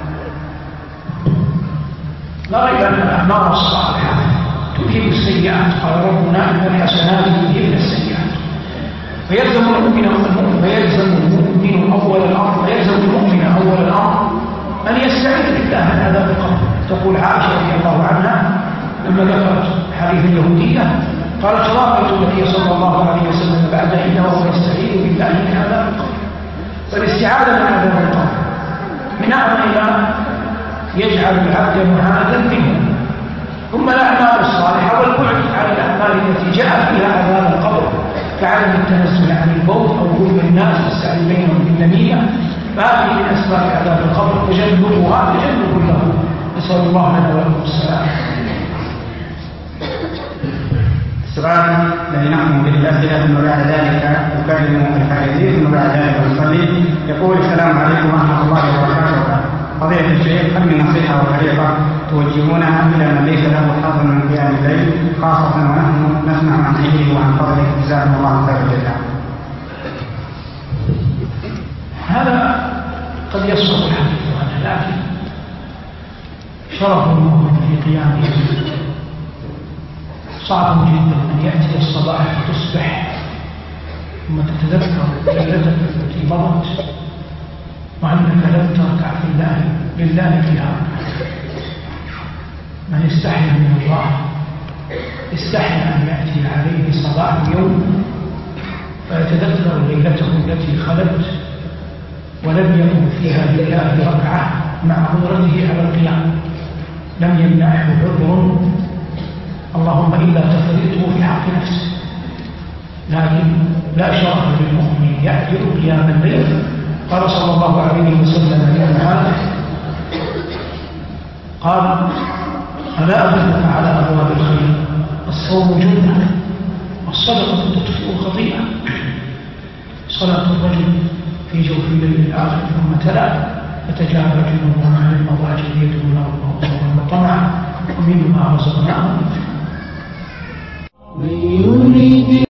لا ريب أن الأعمال الصالحة تذهب السيئات، قال ربنا: إن الحسنات يذهبن السيئات. فيلزم المؤمن أول الأمر أن يستعيذ بالله من عذاب القبر. تقول عائشة رضي الله عنها لما ذكرت حديث اليهودية قالت: رأيت النبي صلى الله عليه وسلم بعد إنه يستعيذ بالله من عذاب القبر. فالاستعاذة من عذاب القبر من أعظم ما يجعل العبد معاذا منه. ثم الأعمال الصالحة والبعد عن الأعمال التي جاء فيها عذاب القبر كعدم التنزل عن البول أو ظلم الناس والسعي بينهم بالنميمة، فهذه من أسباب عذاب القبر، تجنبها تجنب له. نسأل الله لنا ولكم السلام. السؤال الذي نحن بالأسئلة ثم بعد ذلك نكلم الحائزين ثم بعد ذلك نصلي. يقول: السلام عليكم ورحمة الله وبركاته. فضيلة الشيخ، هل من نصيحة وطريقة توجهونها إلى من ليس له حظ من قيام الليل، خاصة ونحن نسمع عن علمه وعن فضله، جزاكم الله خير الجزاء؟ هذا قد يصلح الحديث عنه، لكن شرف المؤمن في قيامه صعب جدا أن يأتي الصباح وتصبح ثم تتذكر ليلتك التي مضت وأنك لم تركع لله فيها. من استحيا من الله استحيا أن يأتي عليه صباح يوم فيتذكر ليلته التي خلت ولم يكن فيها لله ركعة مع قدرته على القيام، لم يمنعه عذر اللهم إلا تفريطه في حق نفسه. لكن لا شرف للمؤمن يعجل قيام الليل. قال صلى الله عليه وسلم يوم هذا قال: ألا أدلك على أبواب الخير؟ الصوم جنة والصدقة تطفئ الخطيئة. صلاة الرجل في جوف الليل الآخر ثم تلا فتجافى جنوبهم عن المضاجع يدعون ربهم خوفا وطمعا ومما رزقناهم ينفقون.